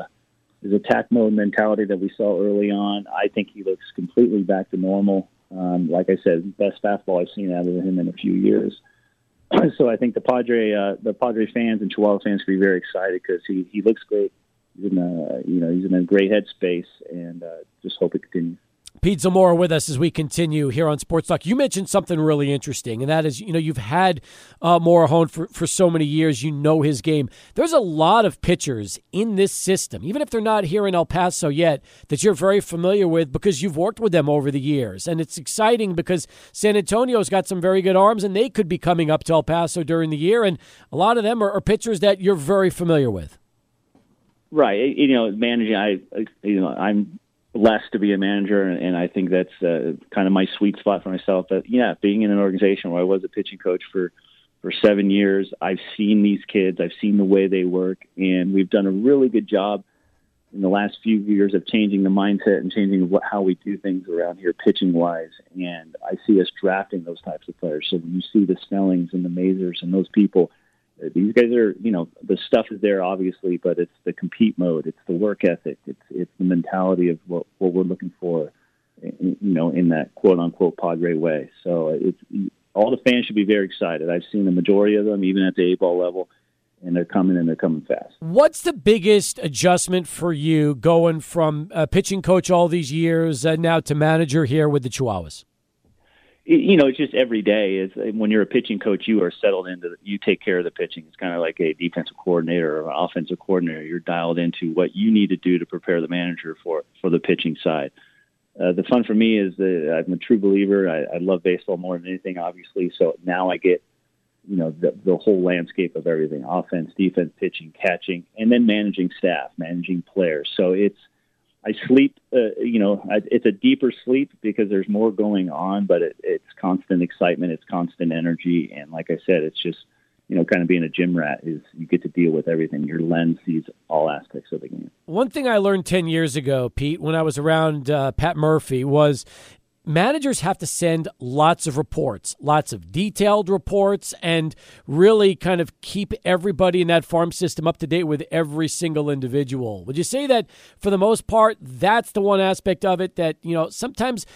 attack mode mentality that we saw early on, I think he looks completely back to normal. Like I said, best fastball I've seen out of him in a few years. So I think the Padre fans and Chihuahua fans can be very excited because he looks great. He's in a great headspace, and just hope it continues. Pete Zamora with us as we continue here on Sports Talk. You mentioned something really interesting, and that is, you've had Morejon for so many years. You know his game. There's a lot of pitchers in this system, even if they're not here in El Paso yet, that you're very familiar with because you've worked with them over the years. And it's exciting because San Antonio's got some very good arms, and they could be coming up to El Paso during the year, and a lot of them are pitchers that you're very familiar with. Right. Managing, I'm blessed to be a manager, and I think that's kind of my sweet spot for myself. But being in an organization where I was a pitching coach for 7 years, I've seen these kids, I've seen the way they work, and we've done a really good job in the last few years of changing the mindset and changing how we do things around here pitching wise. And I see us drafting those types of players. So when you see the Snellings and the Mazers and those people, these guys are, the stuff is there obviously, but it's the compete mode, it's the work ethic, it's the mentality of what we're looking for, in that quote unquote Padre way. So all the fans should be very excited. I've seen the majority of them, even at the A-ball level, and they're coming fast. What's the biggest adjustment for you going from pitching coach all these years now to manager here with the Chihuahuas? It's just every day. Is when you're a pitching coach, you are settled into. You take care of the pitching. It's kind of like a defensive coordinator or an offensive coordinator. You're dialed into what you need to do to prepare the manager for the pitching side. The fun for me is that I'm a true believer. I love baseball more than anything, obviously. So now I get, the whole landscape of everything: offense, defense, pitching, catching, and then managing staff, managing players. So I sleep, it's a deeper sleep because there's more going on, but it's constant excitement, it's constant energy. And like I said, it's just, kind of being a gym rat is you get to deal with everything. Your lens sees all aspects of the game. One thing I learned 10 years ago, Pete, when I was around Pat Murphy, was managers have to send lots of reports, lots of detailed reports, and really kind of keep everybody in that farm system up to date with every single individual. Would you say that for the most part, that's the one aspect of it that, sometimes,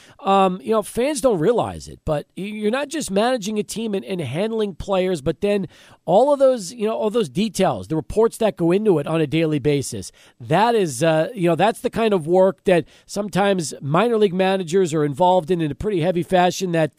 fans don't realize it, but you're not just managing a team and handling players, but then all of those, all those details, the reports that go into it on a daily basis, that is, that's the kind of work that sometimes minor league managers are involved in a pretty heavy fashion that,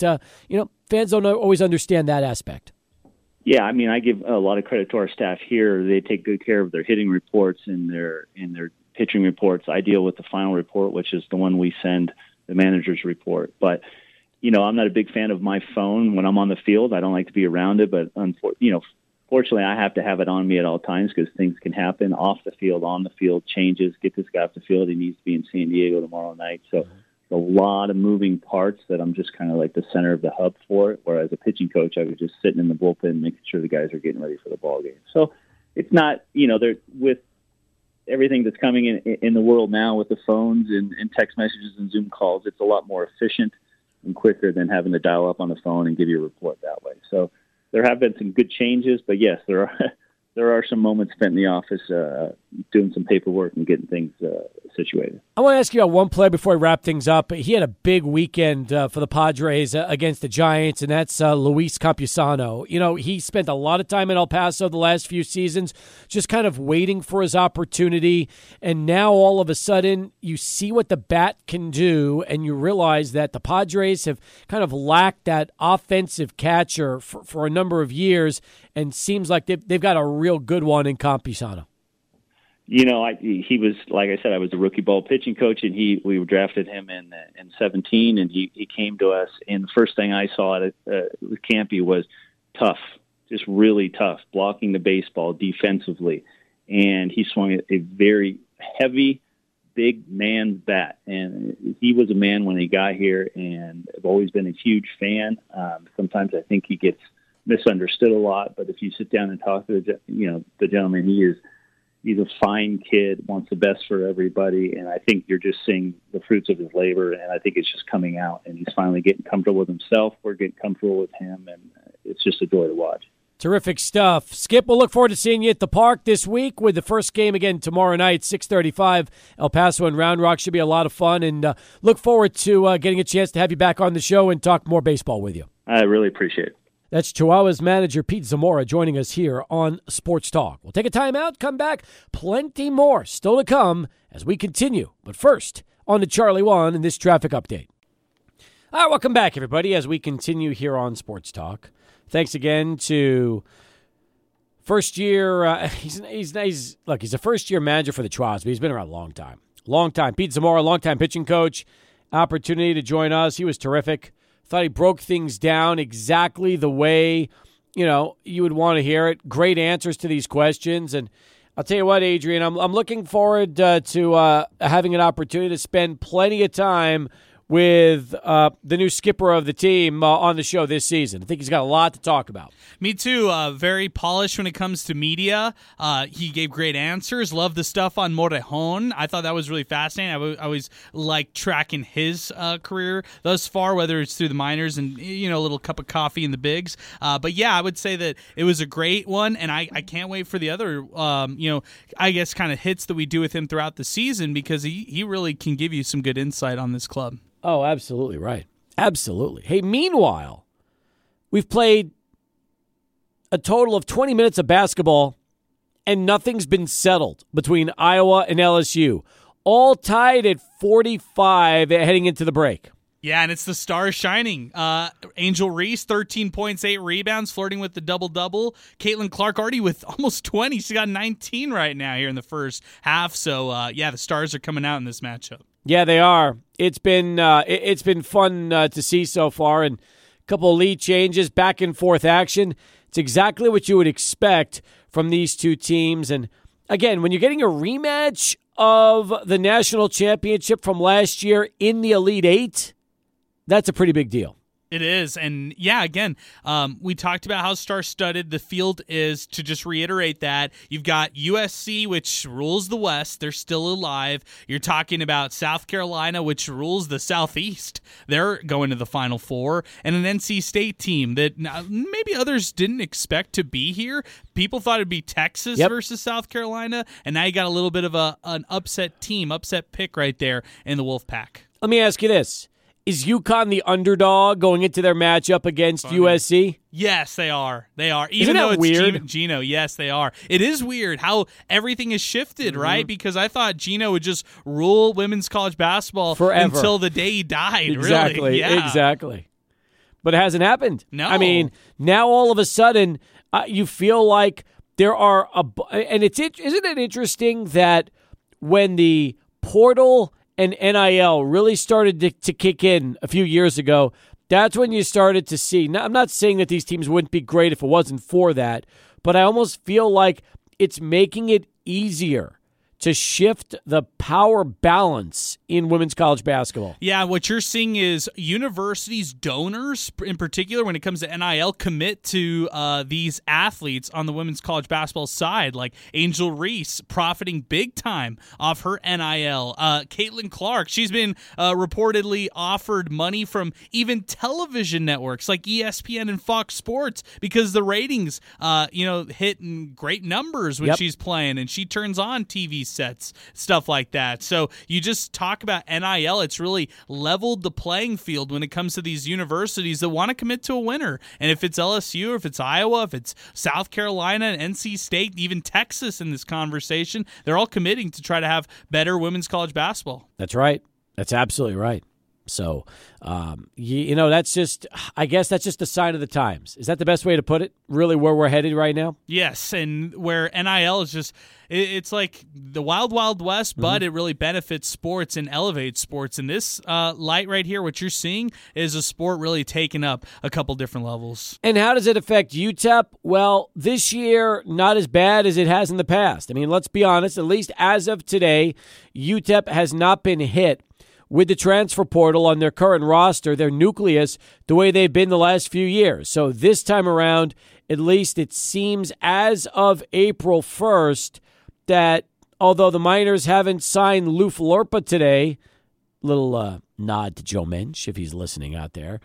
fans don't always understand that aspect. Yeah, I give a lot of credit to our staff here. They take good care of their hitting reports and their pitching reports. I deal with the final report, which is the one we send the manager's report. But, I'm not a big fan of my phone when I'm on the field. I don't like to be around it, but fortunately, I have to have it on me at all times because things can happen off the field, on the field, changes. Get this guy off the field. He needs to be in San Diego tomorrow night. So a lot of moving parts that I'm just kind of like the center of the hub for it. Whereas a pitching coach, I was just sitting in the bullpen, making sure the guys are getting ready for the ball game. So it's not, they're with everything that's coming in the world now with the phones and text messages and Zoom calls, it's a lot more efficient and quicker than having to dial up on the phone and give you a report that way. So there have been some good changes, but yes, there are some moments spent in the office doing some paperwork and getting things situated. I want to ask you about one play before I wrap things up. He had a big weekend for the Padres against the Giants, and that's Luis Campusano. He spent a lot of time in El Paso the last few seasons just kind of waiting for his opportunity, and now all of a sudden you see what the bat can do, and you realize that the Padres have kind of lacked that offensive catcher for a number of years, and seems like they've got a real good one in Campusano. He was, like I said, I was a rookie ball pitching coach, and we drafted him in 17, and he came to us, and the first thing I saw with Campy was tough, just really tough, blocking the baseball defensively, and he swung a very heavy, big man's bat, and he was a man when he got here, and I've always been a huge fan. Sometimes I think he gets misunderstood a lot, but if you sit down and talk to the gentleman, he's a fine kid, wants the best for everybody, and I think you're just seeing the fruits of his labor, and I think it's just coming out, and he's finally getting comfortable with himself. We're getting comfortable with him, and it's just a joy to watch. Terrific stuff. Skip, we'll look forward to seeing you at the park this week with the first game again tomorrow night, 6:35, El Paso and Round Rock. Should be a lot of fun, and look forward to getting a chance to have you back on the show and talk more baseball with you. I really appreciate it. That's Chihuahuas manager Pete Zamora joining us here on Sports Talk. We'll take a timeout, come back. Plenty more still to come as we continue. But first, on the Charlie One in this traffic update. All right, welcome back, everybody, as we continue here on Sports Talk. Thanks again to first-year he's a first-year manager for the Trials, but he's been around a long time. Long time. Pete Zamora, long-time pitching coach. Opportunity to join us. He was terrific. Thought he broke things down exactly the way, you would want to hear it. Great answers to these questions. And I'll tell you what, Adrian, I'm looking forward to having an opportunity to spend plenty of time with the new skipper of the team on the show this season. I think he's got a lot to talk about. Me too. Very polished when it comes to media. He gave great answers. Love the stuff on Morejon. I thought that was really fascinating. I always like tracking his career thus far, whether it's through the minors and a little cup of coffee in the bigs. But yeah, I would say that it was a great one, and I can't wait for the other I guess kind of hits that we do with him throughout the season, because he really can give you some good insight on this club. Oh, absolutely right. Absolutely. Hey, meanwhile, we've played a total of 20 minutes of basketball, and nothing's been settled between Iowa and LSU. All tied at 45 heading into the break. Yeah, and it's the stars shining. Angel Reese, 13 points, 8 rebounds, flirting with the double-double. Caitlin Clark already with almost 20. She got 19 right now here in the first half. So, the stars are coming out in this matchup. Yeah, they are. It's been fun to see so far, and a couple of lead changes, back and forth action. It's exactly what you would expect from these two teams. And again, when you're getting a rematch of the national championship from last year in the Elite Eight, that's a pretty big deal. It is. And yeah, again, we talked about how star-studded the field is. To just reiterate that, you've got USC, which rules the West. They're still alive. You're talking about South Carolina, which rules the Southeast. They're going to the Final Four. And an NC State team that maybe others didn't expect to be here. People thought it'd be Texas versus South Carolina. And now you got a little bit of an upset pick right there in the Wolfpack. Let me ask you this. Is UConn the underdog going into their matchup against USC? Yes, they are. They are. Isn't that weird? Gino, yes, they are. It is weird how everything has shifted, right? Because I thought Gino would just rule women's college basketball forever until the day he died. Exactly. Really. Yeah. Exactly. But it hasn't happened. No. I mean, now all of a sudden you feel like there are and isn't it interesting that when the portal and NIL really started to kick in a few years ago, that's when you started to see. Now, I'm not saying that these teams wouldn't be great if it wasn't for that, but I almost feel like it's making it easier to shift the power balance in women's college basketball. Yeah, what you're seeing is universities, donors in particular, when it comes to NIL, commit to these athletes on the women's college basketball side, like Angel Reese profiting big time off her NIL. Caitlin Clark, she's been reportedly offered money from even television networks like ESPN and Fox Sports because the ratings, hit in great numbers when she's playing, and she turns on TV sets, stuff like that. So you just talk about NIL. It's really leveled the playing field when it comes to these universities that want to commit to a winner. And if it's LSU, if it's Iowa, if it's South Carolina, NC State, even Texas in this conversation, they're all committing to try to have better women's college basketball. That's right. That's absolutely right. So, that's just, I guess that's just a sign of the times. Is that the best way to put it? Really where we're headed right now? Yes, and where NIL is just, it's like the wild, wild west, but it really benefits sports and elevates sports. And this light right here, what you're seeing, is a sport really taking up a couple different levels. And how does it affect UTEP? Well, this year, not as bad as it has in the past. I mean, let's be honest, at least as of today, UTEP has not been hit with the transfer portal on their current roster, their nucleus, the way they've been the last few years. So this time around, at least it seems as of April 1st, that although the Miners haven't signed Lou Florpa today, little nod to Joe Mensch if he's listening out there,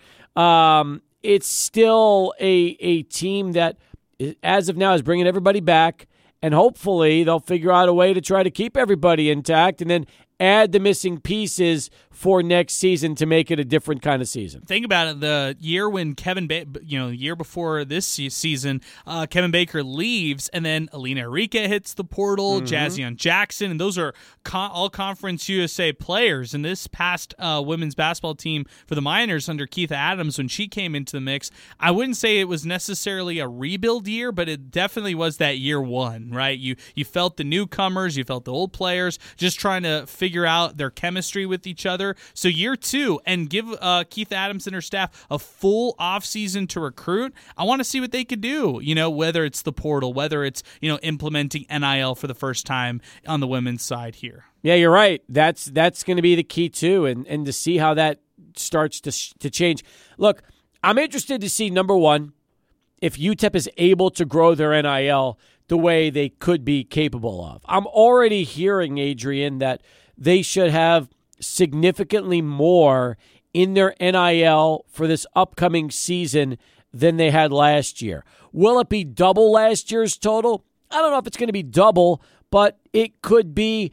it's still a team that, as of now, is bringing everybody back. And hopefully they'll figure out a way to try to keep everybody intact and then add the missing pieces for next season to make it a different kind of season. Think about it. The year when the year before this season, Kevin Baker leaves, and then Alina Enrique hits the portal, Jazzion Jackson, and those are all Conference USA players. And this past women's basketball team for the Miners under Keitha Adams, when she came into the mix, I wouldn't say it was necessarily a rebuild year, but it definitely was that year one, right? You felt the newcomers, you felt the old players just trying to figure out their chemistry with each other. So year two, and give Keitha Adams and her staff a full offseason to recruit. I want to see what they could do, whether it's the portal, whether it's, implementing NIL for the first time on the women's side here. Yeah, you're right. That's going to be the key too, and to see how that starts to change. Look, I'm interested to see, number one, if UTEP is able to grow their NIL the way they could be capable of. I'm already hearing, Adrian, that they should have significantly more in their NIL for this upcoming season than they had last year. Will it be double last year's total? I don't know if it's going to be double, but it could be,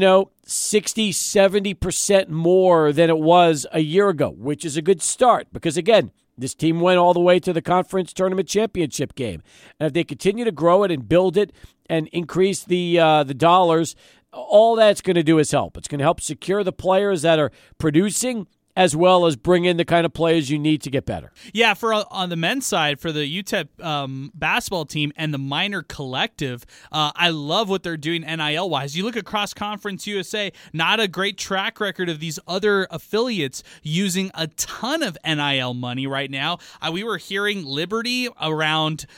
60, 70% more than it was a year ago, which is a good start because, again, this team went all the way to the conference tournament championship game. And if they continue to grow it and build it and increase the dollars, all that's going to do is help. It's going to help secure the players that are producing as well as bring in the kind of players you need to get better. Yeah, on the men's side, for the UTEP basketball team and the Miner Collective, I love what they're doing NIL-wise. You look at Cross Conference USA, not a great track record of these other affiliates using a ton of NIL money right now. We were hearing Liberty around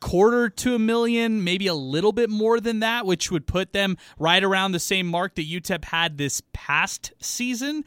$250,000, maybe a little bit more than that, which would put them right around the same mark that UTEP had this past season.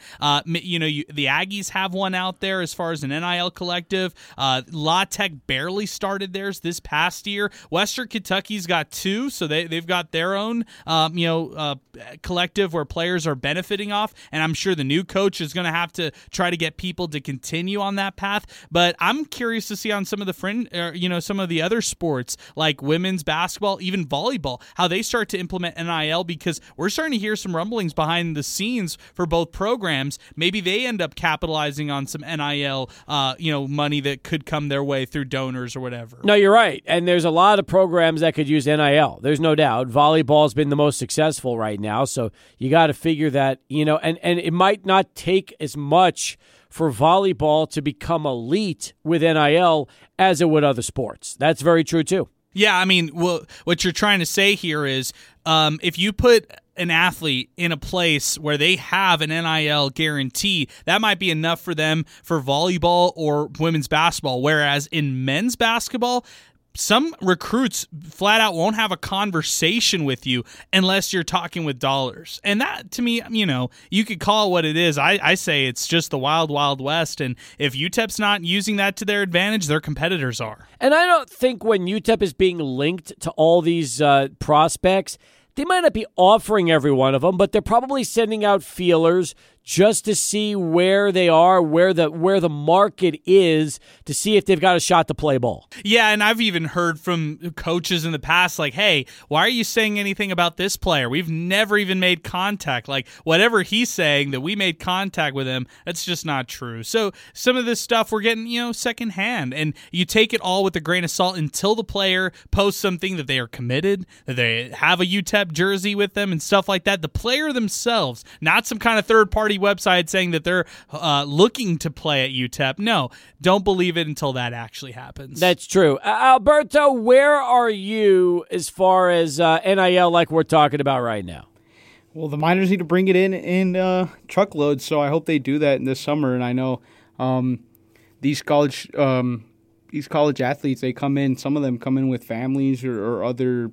The Aggies have one out there as far as an NIL collective. La Tech barely started theirs this past year. Western Kentucky's got two, so they've got their own collective where players are benefiting off, and I'm sure the new coach is going to have to try to get people to continue on that path. But I'm curious to see on some of the some of the other sports like women's basketball, even volleyball, how they start to implement NIL, because we're starting to hear some rumblings behind the scenes for both programs. Maybe they end up capitalizing on some NIL, money that could come their way through donors or whatever. No, you're right. And there's a lot of programs that could use NIL. There's no doubt. Volleyball's been the most successful right now. So you got to figure that, and it might not take as much for volleyball to become elite with NIL as it would other sports. That's very true too. Yeah, I mean, what you're trying to say here is if you put an athlete in a place where they have an NIL guarantee, that might be enough for them for volleyball or women's basketball, whereas in men's basketball, some recruits flat out won't have a conversation with you unless you're talking with dollars. And that, to me, you could call it what it is. I say it's just the wild, wild west. And if UTEP's not using that to their advantage, their competitors are. And I don't think when UTEP is being linked to all these prospects, they might not be offering every one of them, but they're probably sending out feelers just to see where they are, where the market is, to see if they've got a shot to play ball. Yeah, and I've even heard from coaches in the past, like, hey, why are you saying anything about this player? We've never even made contact. Like, whatever he's saying that we made contact with him, that's just not true. So some of this stuff we're getting, secondhand, and you take it all with a grain of salt until the player posts something that they are committed, that they have a UTEP jersey with them and stuff like that. The player themselves, not some kind of third-party website saying that they're looking to play at UTEP. No, don't believe it until that actually happens. That's true. Alberto, where are you as far as NIL like we're talking about right now? Well, the Miners need to bring it in truckloads, so I hope they do that in this summer. And I know these college athletes, they come in, some of them come in with families or other,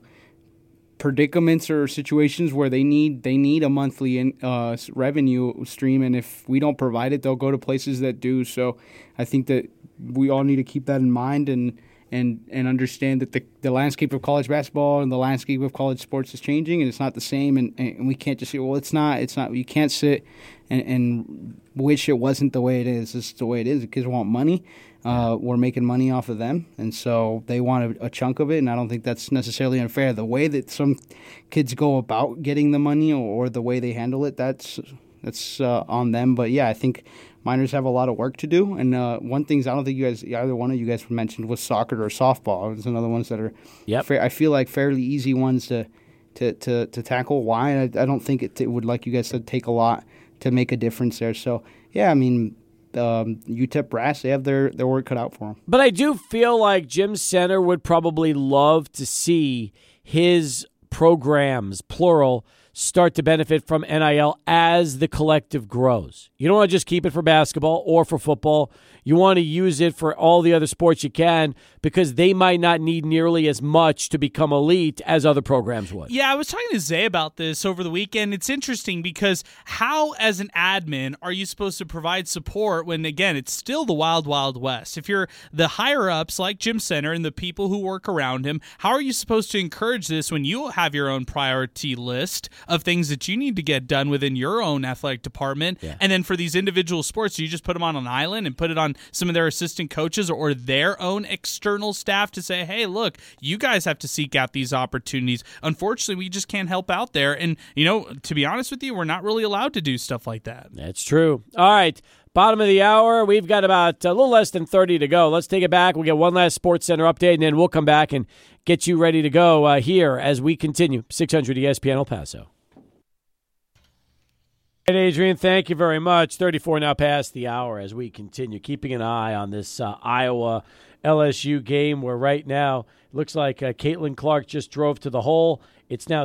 predicaments or situations where they need a monthly revenue stream, and if we don't provide it, they'll go to places that do. So I think that we all need to keep that in mind and and understand that the landscape of college basketball and the landscape of college sports is changing, and it's not the same. And we can't just say, well, it's not. You can't sit and wish it wasn't the way it is. It's the way it is. The kids want money. We're making money off of them, and so they want a chunk of it, and I don't think that's necessarily unfair. The way that some kids go about getting the money or the way they handle it, that's on them. But, yeah, I think minors have a lot of work to do, and one thing I don't think either one of you guys mentioned was soccer or softball. It's another ones that are, I feel like, fairly easy ones to tackle. Why? I don't think it would, like you guys said, take a lot to make a difference there. So, yeah, I mean, UTEP brass, they have their work cut out for them. But I do feel like Jim Center would probably love to see his programs, plural, start to benefit from NIL as the collective grows. You don't want to just keep it for basketball or for football. You want to use it for all the other sports you can, because they might not need nearly as much to become elite as other programs would. Yeah, I was talking to Zay about this over the weekend. It's interesting because how, as an admin, are you supposed to provide support when, again, it's still the wild, wild west? If you're the higher-ups like Jim Center and the people who work around him, how are you supposed to encourage this when you have your own priority list of things that you need to get done within your own athletic department? Yeah. And then for these individual sports, you just put them on an island and put it on some of their assistant coaches or their own external staff to say, hey, look, you guys have to seek out these opportunities. Unfortunately, we just can't help out there. And, to be honest with you, we're not really allowed to do stuff like that. That's true. All right. Bottom of the hour. We've got about a little less than 30 to go. Let's take it back. We'll get one last Sports Center update, and then we'll come back and get you ready to go here as we continue. 600 ESPN El Paso. Adrian, thank you very much. 34 now past the hour as we continue keeping an eye on this Iowa LSU game, where right now it looks like Caitlin Clark just drove to the hole. It's now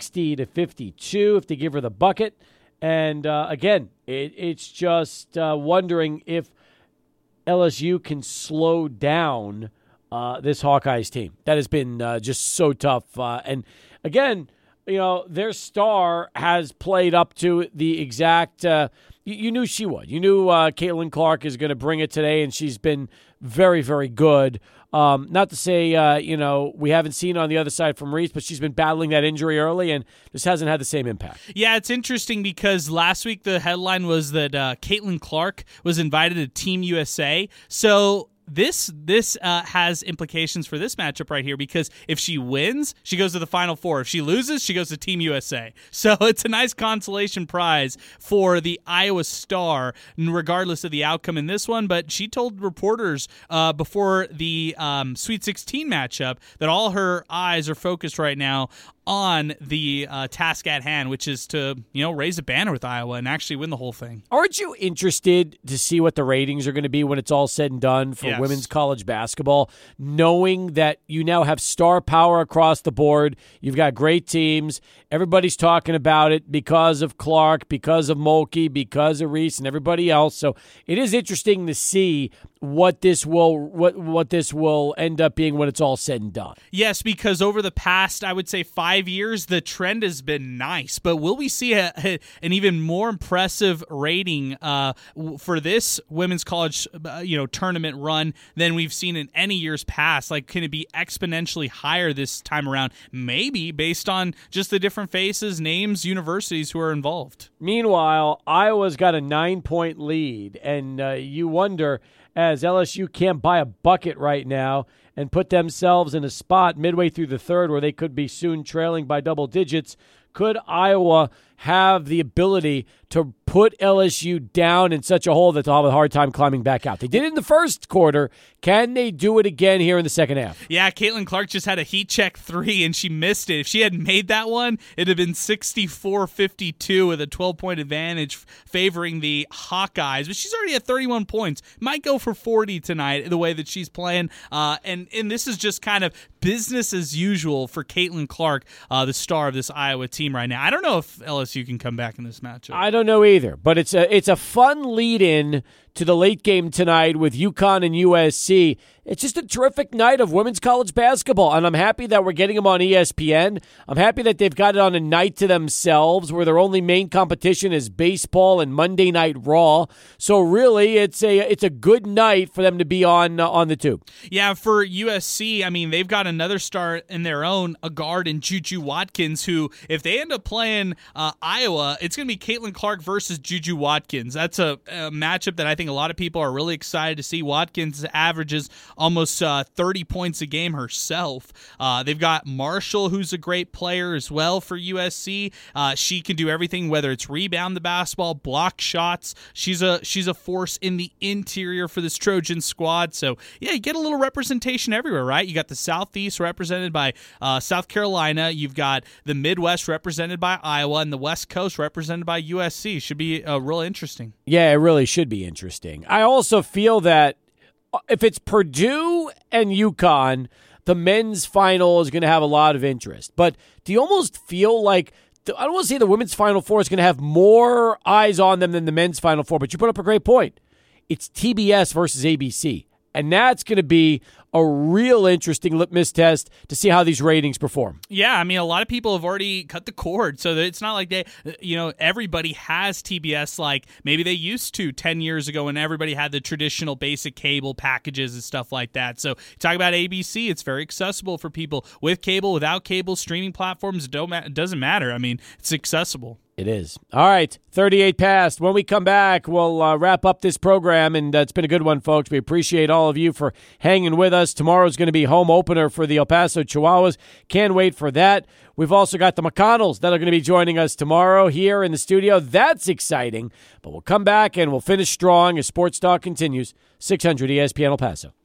60-52 if they give her the bucket. And again, it's just wondering if LSU can slow down this Hawkeyes team. That has been just so tough. And again, their star has played up to the exact you knew she would. You knew Caitlin Clark is going to bring it today, and she's been very, very good. Not to say, we haven't seen on the other side from Reese, but she's been battling that injury early and just hasn't had the same impact. Yeah, it's interesting because last week the headline was that Caitlin Clark was invited to Team USA. So This has implications for this matchup right here, because if she wins, she goes to the Final Four. If she loses, she goes to Team USA. So it's a nice consolation prize for the Iowa Star, regardless of the outcome in this one. But she told reporters before the Sweet 16 matchup that all her eyes are focused right now on the task at hand, which is to, raise a banner with Iowa and actually win the whole thing. Aren't you interested to see what the ratings are going to be when it's all said and done for women's college basketball, knowing that you now have star power across the board? You've got great teams. Everybody's talking about it because of Clark, because of Mulkey, because of Reese, and everybody else. So it is interesting to see what this will end up being when it's all said and done. Yes, because over the past, I would say 5 years, the trend has been nice. But will we see an even more impressive rating for this women's college tournament run than we've seen in any years past? Like, can it be exponentially higher this time around? Maybe, based on just the different faces, names, universities who are involved. Meanwhile, Iowa's got a 9-point lead, and you wonder, as LSU can't buy a bucket right now and put themselves in a spot midway through the third where they could be soon trailing by double digits, could Iowa have the ability to put LSU down in such a hole that they'll have a hard time climbing back out? They did it in the first quarter. Can they do it again here in the second half? Yeah, Caitlin Clark just had a heat check 3, and she missed it. If she had made that one, it'd have been 64-52 with a 12-point advantage favoring the Hawkeyes. But she's already at 31 points. Might go for 40 tonight the way that she's playing. And this is just kind of business as usual for Caitlin Clark, the star of this Iowa team right now. I don't know if LSU can come back in this matchup. I don't know either, but it's a fun lead-in to the late game tonight with UConn and USC. It's just a terrific night of women's college basketball, and I'm happy that we're getting them on ESPN. I'm happy that they've got it on a night to themselves where their only main competition is baseball and Monday Night Raw. So really, it's a good night for them to be on the tube. Yeah, for USC, I mean, they've got another star in their own, a guard in Juju Watkins, who, if they end up playing Iowa, it's going to be Caitlin Clark versus Juju Watkins. That's a matchup that I think a lot of people are really excited to see. Watkins averages almost 30 points a game herself. They've got Marshall, who's a great player as well for USC. She can do everything, whether it's rebound the basketball, block shots. She's a force in the interior for this Trojan squad. So, yeah, you get a little representation everywhere, right? You got the Southeast represented by South Carolina. You've got the Midwest represented by Iowa, and the West Coast represented by USC. Should be real interesting. Yeah, it really should be interesting. I also feel that if it's Purdue and UConn, the men's final is going to have a lot of interest. But do you almost feel like, I don't want to say the women's Final Four is going to have more eyes on them than the men's Final Four, but you put up a great point. It's TBS versus ABC. And that's going to be a real interesting litmus test to see how these ratings perform. Yeah, I mean, a lot of people have already cut the cord, so that it's not like everybody has TBS like maybe they used to 10 years ago when everybody had the traditional basic cable packages and stuff like that. So talk about ABC, it's very accessible for people with cable, without cable, streaming platforms, it doesn't matter. I mean, it's accessible. It is. All right, 38 past. When we come back, we'll wrap up this program, and it's been a good one, folks. We appreciate all of you for hanging with us. Tomorrow's going to be home opener for the El Paso Chihuahuas. Can't wait for that. We've also got the McConnells that are going to be joining us tomorrow here in the studio. That's exciting. But we'll come back, and we'll finish strong as Sports Talk continues. 600 ESPN El Paso.